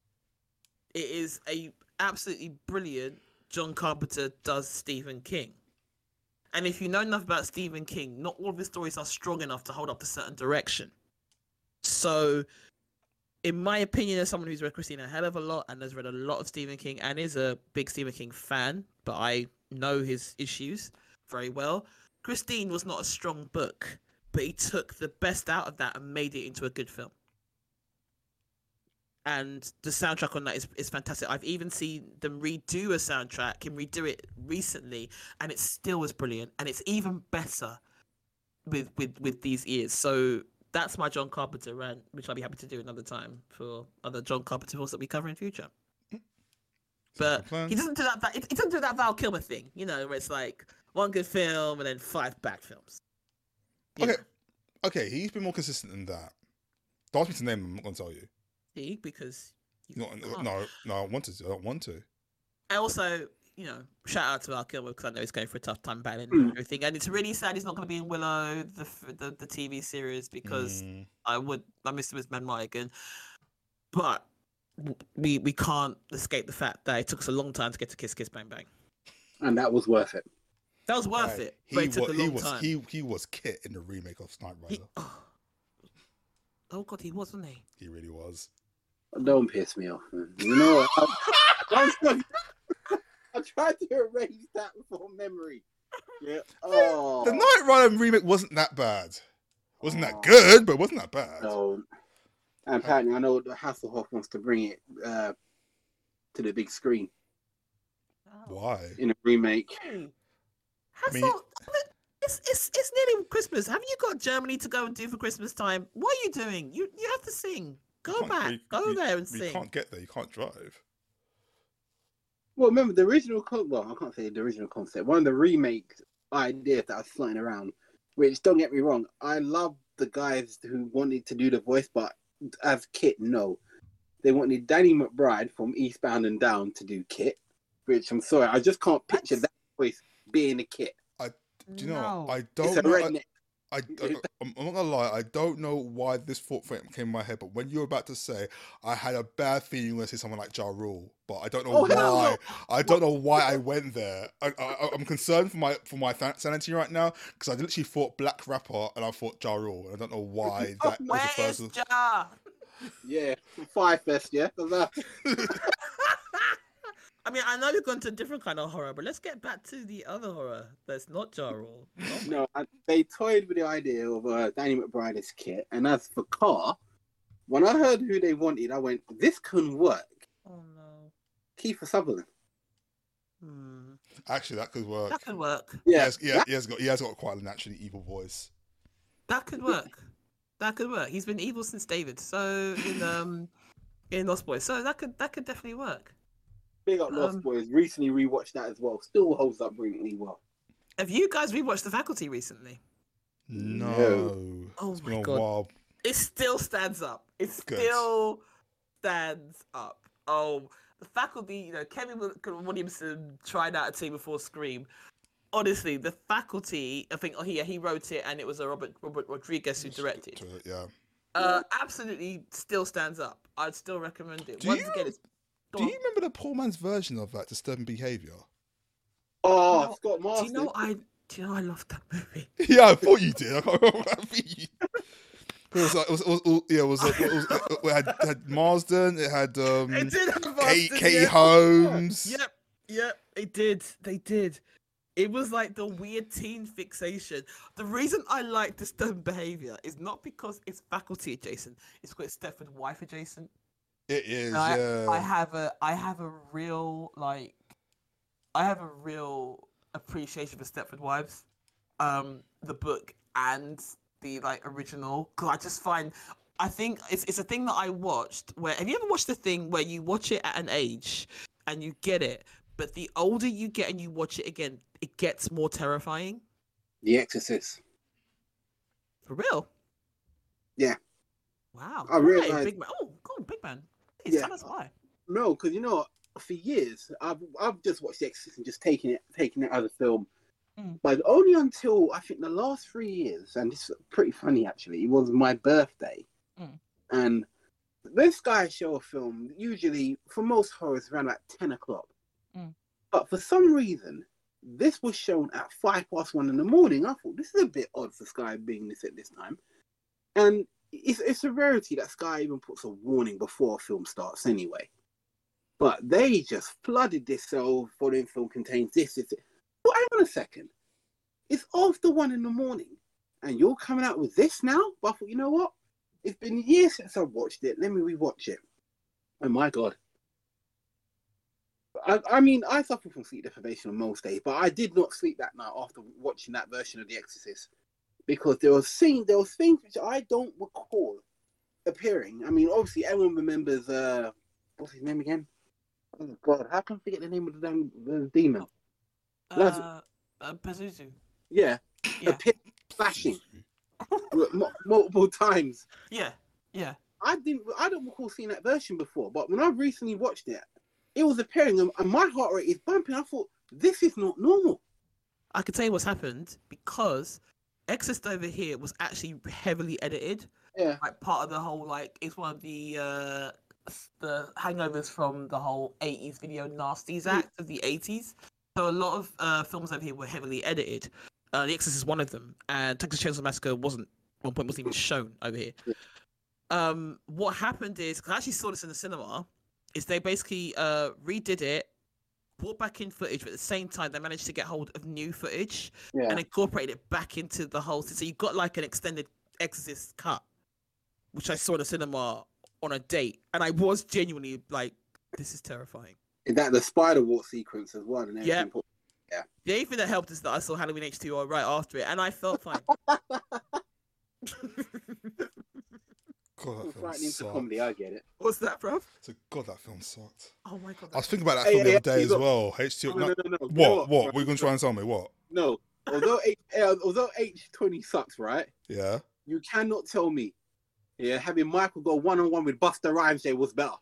It is a absolutely brilliant John Carpenter does Stephen King. And if you know enough about Stephen King, not all of his stories are strong enough to hold up a certain direction. So, in my opinion, as someone who's read Christine a hell of a lot and has read a lot of Stephen King and is a big Stephen King fan, but I know his issues very well, Christine was not a strong book, but he took the best out of that and made it into a good film. And the soundtrack on that is, is fantastic. I've even seen them redo a soundtrack and redo it recently, and it still was brilliant. And it's even better with with, with these ears. So that's my John Carpenter rant, which I'll be happy to do another time for other John Carpenter films that we cover in future. But he doesn't do that. He doesn't do that Val Kilmer thing, you know, where it's like one good film and then five bad films. You Okay, know. okay, he's been more consistent than that. Don't ask me to name him. I'm not gonna tell you. See, because you No, can't. no, no. I want to. I don't want to. I also, you know, shout out to Val Kilmer because I know he's going for a tough time battling Mm. and everything, and it's really sad he's not going to be in Willow, the f- the, the T V series, because Mm. I would I miss him as Ben Mulligan, but w- we we can't escape the fact that it took us a long time to get to Kiss Kiss Bang Bang. And that was worth it. That was worth Hey, it, He but it took was. a long He was. time. He he was Kit in the remake of Snipe Rider. He- oh. oh god, he was, wasn't he? He really was. Don't piss me off, man. You know what? I, I'm sorry. I'm tried to erase that from memory. Yeah. Oh. The Knight Rider remake wasn't that bad. Wasn't that good, but it wasn't that bad. No. And apparently, I know the Hasselhoff wants to bring it uh, to the big screen. Why? In a remake. Hey, I mean, Hassel, it's, it's, it's nearly Christmas. Have you got Germany to go and do for Christmas time? What are you doing? You you have to sing. Go you can't- back. you- Go you- there and You sing. can't get there. You can't drive. Well, remember the original con- well, I can't say the original concept. One of the remake ideas that I was flying around, which don't get me wrong, I love the guys who wanted to do the voice, but as Kit, no. They wanted Danny McBride from Eastbound and Down to do Kit, which I'm sorry, I just can't picture that voice being a Kit. I do you know No. what? I It's don't a know. I, redneck. I, I, I'm I'm not gonna lie. I don't know why this thought came in my head, but when you were about to say, I had a bad feeling when I say someone like Ja Rule, but I don't know Oh, why. hell no. I don't know why I went there. I, I, I'm concerned for my for my sanity right now because I literally thought black rapper and I thought Ja Rule, and I don't know why that was Where the is first. Ja? Yeah, Fire Fest, yeah. I mean, I know you've gone to a different kind of horror, but let's get back to the other horror that's not Ja Rule. Oh my- No, I, they toyed with the idea of uh, Danny McBride as Kit, and as for Carr, when I heard who they wanted, I went, "This can work." Oh no. Kiefer Sutherland. Hmm. Actually, that could work. That could work. He Yeah, has, yeah, he has got he has got quite a naturally evil voice. That could work. That could work. He's been evil since David. So in um in Lost Boys. So that could that could definitely work. big up Lost Um, Boys. Recently rewatched that as well. Still holds up brilliantly well. Have you guys rewatched The Faculty recently? No, Oh it's my been a God. while. It still stands up. It Good. still stands up. Oh, The Faculty, you know, Kevin Williamson tried out a team before Scream. Honestly, The Faculty, I think, oh, yeah, he wrote it and it was a Robert Robert Rodriguez who directed. To it, yeah. Uh, absolutely still stands up. I'd still recommend it. Do Once you- again, it's... go Do on. you remember the poor man's version of that disturbing behavior? Oh, No, Scott Do Marston. you know I? Do you know I love that movie? Yeah, I thought you did. I can't remember what I mean. It was like, it was, it was, it was yeah, it was, like, it, was it, it had, had Marsden, it had um, It did have Kate, Marsden, Katie yeah. Holmes. Yep, yep, it did. They did. It was like the weird teen fixation. The reason I like disturbed behavior is not because it's faculty adjacent. It's because it's Stepford Wife adjacent. It is, And I, yeah. I have a, I have a real like, I have a real appreciation for Stepford Wives, um, the book and the like original. Cause I just find, I think it's it's a thing that I watched. Where have you ever watched the thing where you watch it at an age and you get it, but the older you get and you watch it again, it gets more terrifying. The Exorcist. For real. Yeah. Wow. I Why, realised- big man. Oh, go on, big man. Please Yeah. tell us why. No, because you know, for years I've I've just watched The Exorcist and just taking it taking it as a film. Mm. But only until I think the last three years, and it's pretty funny actually, it was my birthday. Mm. And this guy show a film, usually for most horrors around like ten o'clock. Mm. But for some reason, this was shown at five past one in the morning. I thought this is a bit odd for Sky being this at this time. And it's, it's a rarity that Sky even puts a warning before a film starts anyway. But they just flooded this, so following film contains this, this, this. Well, hang on a second. It's after one in the morning, and you're coming out with this now? But I thought, you know what? It's been years since I've watched it. Let me rewatch it. Oh my God. I, I mean, I suffer from sleep deprivation on most days, but I did not sleep that night after watching that version of The Exorcist. Because there was scenes, there was things which I don't recall appearing. I mean, obviously, everyone remembers, uh, what's his name again? Oh God, how can I forget the name of the damn the demon? That's- Uh, uh, Pazuzu. Yeah, Yeah. appear flashing m- multiple times. Yeah. Yeah. I didn't, I don't recall seeing that version before, but when I recently watched it, it was appearing, and and my heart rate is bumping. I thought, this is not normal. I can tell you what's happened because Exorcist over here was actually heavily edited. Yeah. Like part of the whole, like, it's one of the uh the hangovers from the whole eighties video Nasties Act of the eighties. So a lot of uh, films over here were heavily edited. Uh, the Exorcist is one of them, and Texas Chainsaw Massacre wasn't one point wasn't even shown over here. Yeah. Um, what happened is, 'cause I actually saw this in the cinema, is they basically uh redid it brought back in footage, but at the same time they managed to get hold of new footage Yeah. and incorporate it back into the whole. So you've got like an extended Exorcist cut, which I saw in the cinema on a date, and I was genuinely like, "This is terrifying." Is that the spider walk sequence as well? And Yeah. everything? Yeah. The only thing that helped is that I saw Halloween H two O right after it, and I felt fine. God, that It's film right into sucked. comedy. I get it. What's that, bruv? So, God, that film sucked. Oh my god! I was thinking about that Hey, film hey, the other hey, day as look. well. H two O. No, no, no, no, no. What? You know What? what, What? bro? are you going to try and tell me? What? No, although H, uh, although H twenty sucks, right? Yeah. You cannot tell me, yeah, having Michael go one on one with Buster Rhymes Day was better.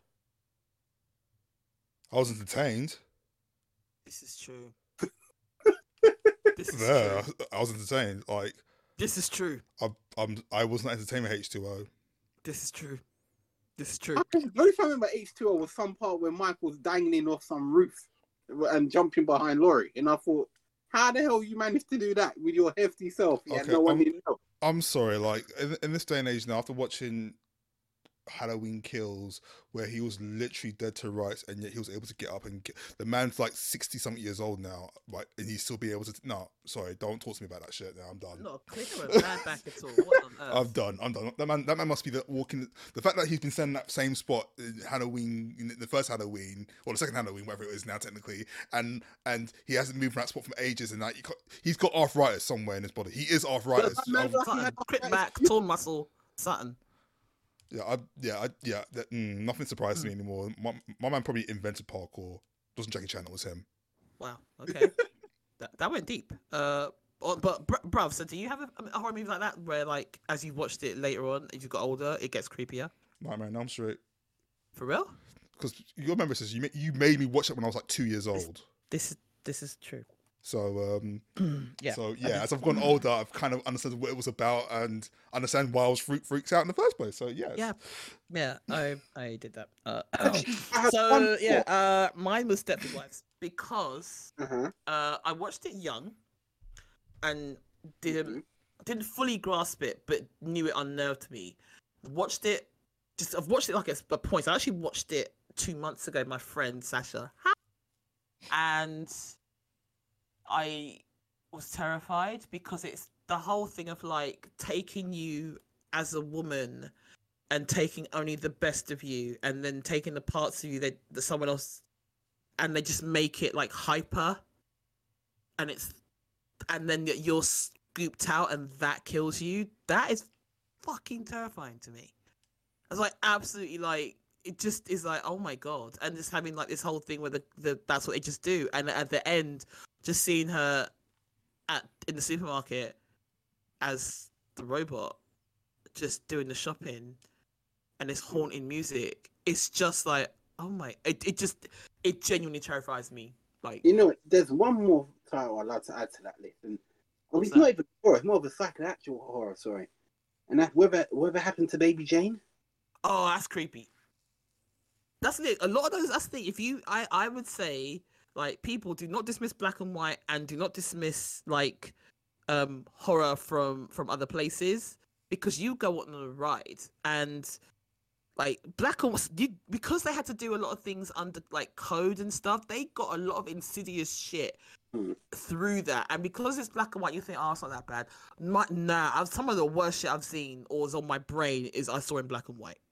I was entertained. This is true. This is There, true. I was entertained. Like, This is true. I, I'm, I was not entertained with H two O. This is true. This is true. The only thing I remember H two O was some part where Michael was dangling off some roof and jumping behind Laurie, and I thought, how the hell you managed to do that with your hefty self? Yeah, Okay, no one I'm- didn't know. I'm sorry, like in, in this day and age now, after watching Halloween Kills, where he was literally dead to rights, and yet he was able to get up and get, the man's like sixty something years old now, like, and he's still be able to. No, sorry, don't talk to me about that shit. Now I'm done. Not a click of a bad back at all. What on earth? I'm done. I'm done. That man, that man must be the walking. The fact that he's been standing that same spot in Halloween, in the first Halloween or the second Halloween, whatever it is now technically, and and he hasn't moved from that spot from ages, and that he's got arthritis somewhere in his body. He is arthritis. But that man- I've- Something. Quick back, torn muscle, something. Yeah, I, yeah, I, yeah. That, mm, nothing surprises me anymore. My, my man probably invented parkour. Wasn't Jackie Chan? It was him. Wow. Okay. that that went deep. Uh, oh, but br- bruv, so do you have a, a horror movie like that where, like, as you've watched it later on, as you got older, it gets creepier? Nightmare on Elm Street. For real? Because you remember this, you ma- you made me watch it when I was like two years old. This is this is true. So um, Yeah. so yeah, as I've gotten older, I've kind of understood what it was about and understand why I was freak, freaks out in the first place. So yes. Yeah, yeah, I I did that. Uh, Actually, I have so one yeah, thought. uh, mine was Stepford Wives because Uh-huh. uh, I watched it young and didn't didn't fully grasp it, but knew it unnerved me. Watched it, just I've watched it like it's a point. I actually watched it two months ago. My friend Sasha, and I was terrified because it's the whole thing of like taking you as a woman and taking only the best of you and then taking the parts of you that, that someone else, and they just make it like hyper, and it's and then you're scooped out and that kills you. That is fucking terrifying to me. I was like absolutely like it just is like, oh my god. And just having like this whole thing where the, the that's what they just do, and at the end just seeing her at in the supermarket as the robot just doing the shopping and this haunting music, it's just like, oh my, it, it just it genuinely terrifies me. Like, You know, there's one more title I'd like to add to that list, and oh, What's it's that? not even horror; it's more of a psychological horror. Sorry, and that's whatever whatever happened to Baby Jane. oh, that's creepy. That's it. A lot of those. That's the thing. If you, I, I would say, like, people do not dismiss black and white, and do not dismiss like, um, horror from from other places, because you go on a ride and, like, black and white, you, because they had to do a lot of things under like code and stuff. They got a lot of insidious shit Hmm. through that, and because it's black and white, you think, oh, it's not that bad. My, nah, I've, some of the worst shit I've seen or is on my brain is I saw in black and white.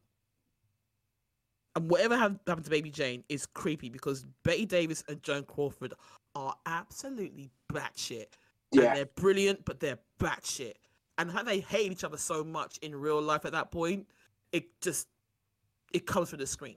And whatever hap- happened to Baby Jane is creepy because Betty Davis and Joan Crawford are absolutely batshit. Yeah. And they're brilliant, but they're batshit. And how they hate each other so much in real life at that point, it just, it comes through the screen.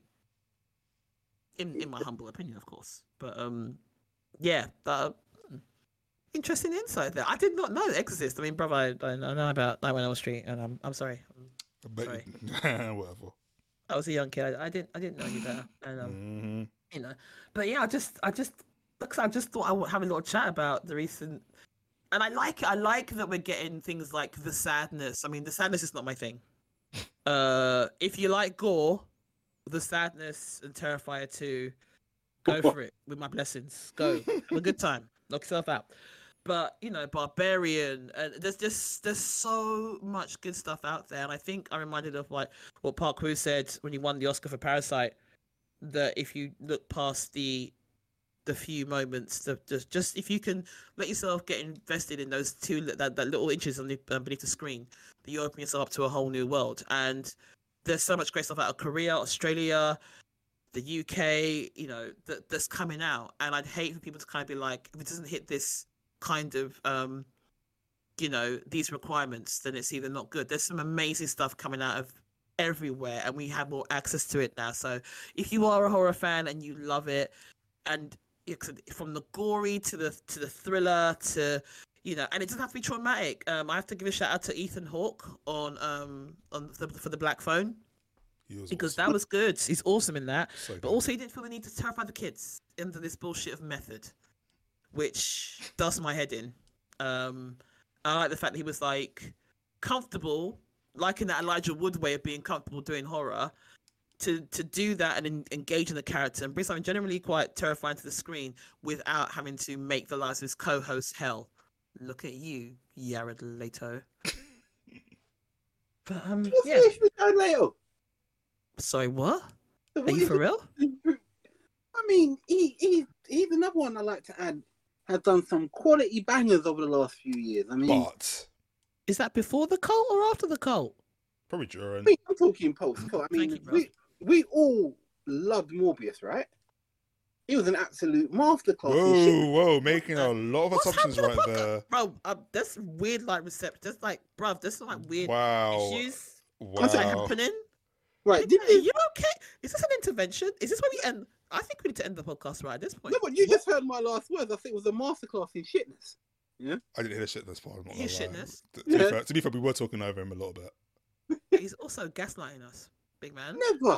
In in my humble opinion, of course. But, um, yeah, that, interesting insight there. I did not know The Exorcist. I mean, brother, I, I know about Nightmare on Elm Street, and I'm, I'm sorry. I bet Sorry. you- whatever. I was a young kid. I, I didn't I didn't know any better. And um, hmm you know, but yeah, I just I just because I just thought I would have a little chat about the recent, and I like I like that we're getting things like the sadness. I mean, the sadness is not my thing. Uh, if you like gore, the sadness and Terrifier two, go for it with my blessings. Go have a good time. Knock yourself out. But you know, Barbarian, and there's just there's so much good stuff out there, and I think I'm reminded of like what Park Cruise said when he won the Oscar for Parasite, that if you look past the the few moments to just, just if you can let yourself get invested in those two that, that little inches on the, uh, beneath the screen, that you open yourself up to a whole new world. And there's so much great stuff out of Korea, Australia, the U K, you know, that that's coming out. And I'd hate for people to kind of be like, if it doesn't hit this kind of, um, you know, these requirements, then it's either not good. There's some amazing stuff coming out of everywhere, and we have more access to it now. So if you are a horror fan and you love it, and it's from the gory to the to the thriller to, you know, and it doesn't have to be traumatic. Um, I have to give a shout out to Ethan Hawke on um on the, for the Black Phone, because awesome. That was good. He's awesome in that. So but also he didn't feel the need to terrify the kids into this bullshit of method, which does my head in. Um, I like the fact that he was like comfortable, like in that Elijah Wood way of being comfortable doing horror, to to do that and en- engage in the character and bring something generally quite terrifying to the screen without having to make the lives of his co-host hell. Look at you, Jared Leto. But um, yeah. Leto. Sorry, what? Are you for real? I mean, he he he's another one I like to add. Has done some quality bangers over the last few years. I mean, but is that before the cult or after the cult? Probably during. I mean, I'm talking post cult. I mean, you, we we all loved Morbius, right? He was an absolute masterclass. Whoa, whoa, making a lot of What's assumptions right the there, bro. Uh, that's weird, like reception. That's like, bro, that's like weird wow. issues. Wow, what's happening? Right? Did you okay? Is this an intervention? Is this where we end? I think we need to end the podcast right at this point. No, but you just heard my last words. I think it was a masterclass in shitness. Yeah, I didn't hear the shitness part. I'm not His gonna lie. shitness. To, to, Yeah. be fair, to be fair, we were talking over him a little bit. He's also gaslighting us, big man. Never.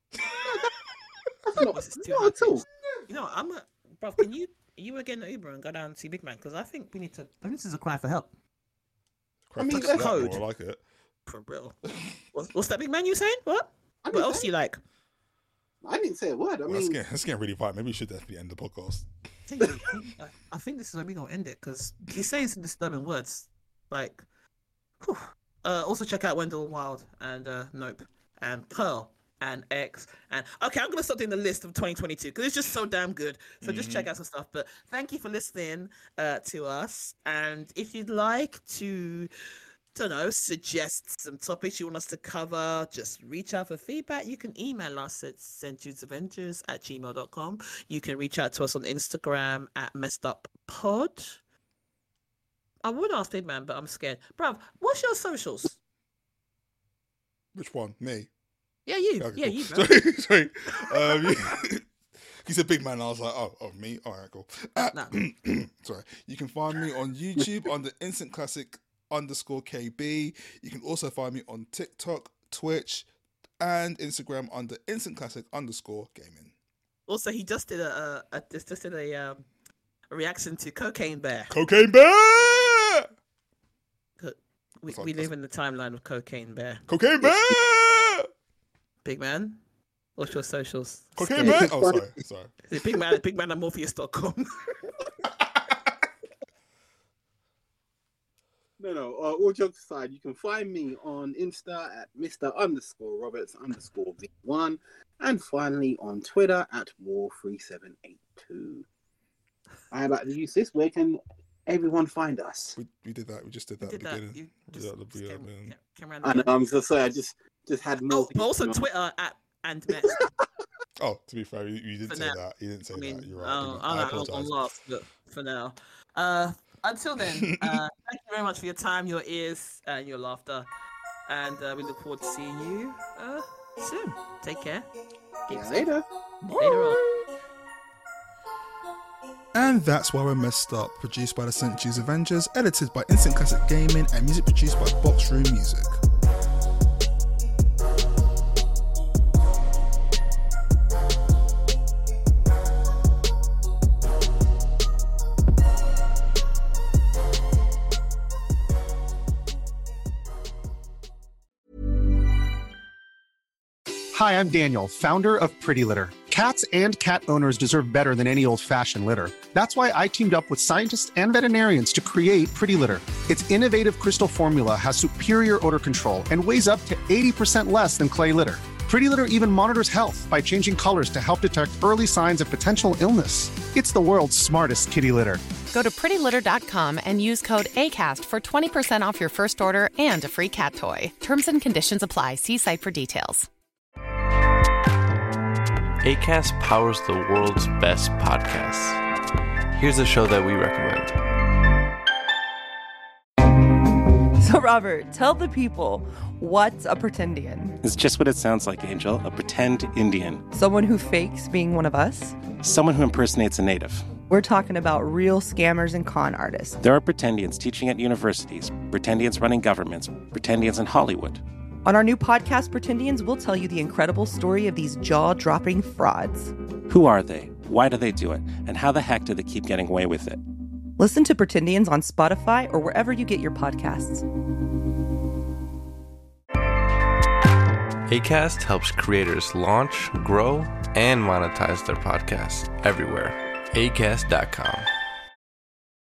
That's not, This is too not much. at all. You know, I'm a bro. Can you you were getting an Uber and go down and see Big Man? Because I think we need to. I think this is a cry for help. Cry I mean, for that's that code. more, I like it. For real. What's, what's that, Big Man? You saying what? I What didn't else say- do you like? I didn't say a word. I Well, that's, mean, getting, that's getting really violent. Maybe we should definitely end the podcast. I think, I, I think this is where we're gonna end it because he's saying some disturbing words. Like, whew. Uh, also check out Wendell Wild and uh, Nope and Pearl and X and okay, I'm gonna start doing the list of twenty twenty-two because it's just so damn good. So just check out some stuff. But thank you for listening uh, to us. And if you'd like to, don't know, suggest some topics you want us to cover, just reach out for feedback. You can email us at centudesavengers at gmail dot com. You can reach out to us on Instagram at messeduppod. I would ask Big Man, but I'm scared. Bruv, what's your socials? Which one? Me? Yeah, you. Okay, yeah, cool. you, bro. Sorry, sorry. Um, he said big man. And I was like, oh, oh, me? All right, cool. Uh, No. sorry. You can find me on YouTube under Instant Classic underscore K B. You can also find me on TikTok, Twitch, and Instagram under Instant Classic underscore Gaming. Also, he just did a, a, a just just did a, um, a reaction to Cocaine Bear. Cocaine Bear! We, That's like- we live in the timeline of Cocaine Bear. Cocaine Bear! Big Man, what's your socials? Cocaine Bear? Oh, sorry. Sorry. Is it Big Man, Big Man at Morpheus dot com. no, no. Uh, all jokes aside, you can find me on Insta at Mister underscore Roberts underscore V one, and finally on Twitter at War three seven eight two. I'm about to use this. Where can everyone find us? We, we did that. We just did that at did the that. beginning. You We just, did that at the just beginning. came, man. came around I know. again. I'm so sorry. I just just had more. Oh, but also people on. Twitter at and Met. Oh, to be fair, you, you didn't For say now. that. You didn't say I mean, that. You're right. uh, I, I, I I, I'm apologize. lost, but for now. Uh, until then, uh, thank you very much for your time, your ears, and your laughter. And uh, we look forward to seeing you uh, soon. Take care. See you later. Later on. And that's why we're messed up. Produced by the Centuries Avengers, edited by Instant Classic Gaming, and music produced by Boxroom Music. Hi, I'm Daniel, founder of Pretty Litter. Cats and cat owners deserve better than any old-fashioned litter. That's why I teamed up with scientists and veterinarians to create Pretty Litter. Its innovative crystal formula has superior odor control and weighs up to eighty percent less than clay litter. Pretty Litter even monitors health by changing colors to help detect early signs of potential illness. It's the world's smartest kitty litter. Go to pretty litter dot com and use code ACAST for twenty percent off your first order and a free cat toy. Terms and conditions apply. See site for details. Acast powers the world's best podcasts. Here's a show that we recommend. So, Robert, tell the people, what's a pretendian? It's just what it sounds like, Angel. A pretend Indian. Someone who fakes being one of us? Someone who impersonates a native. We're talking about real scammers and con artists. There are pretendians teaching at universities, pretendians running governments, pretendians in Hollywood. On our new podcast, Pretendians, we'll tell you the incredible story of these jaw-dropping frauds. Who are they? Why do they do it? And how the heck do they keep getting away with it? Listen to Pretendians on Spotify or wherever you get your podcasts. Acast helps creators launch, grow, and monetize their podcasts everywhere. acast dot com.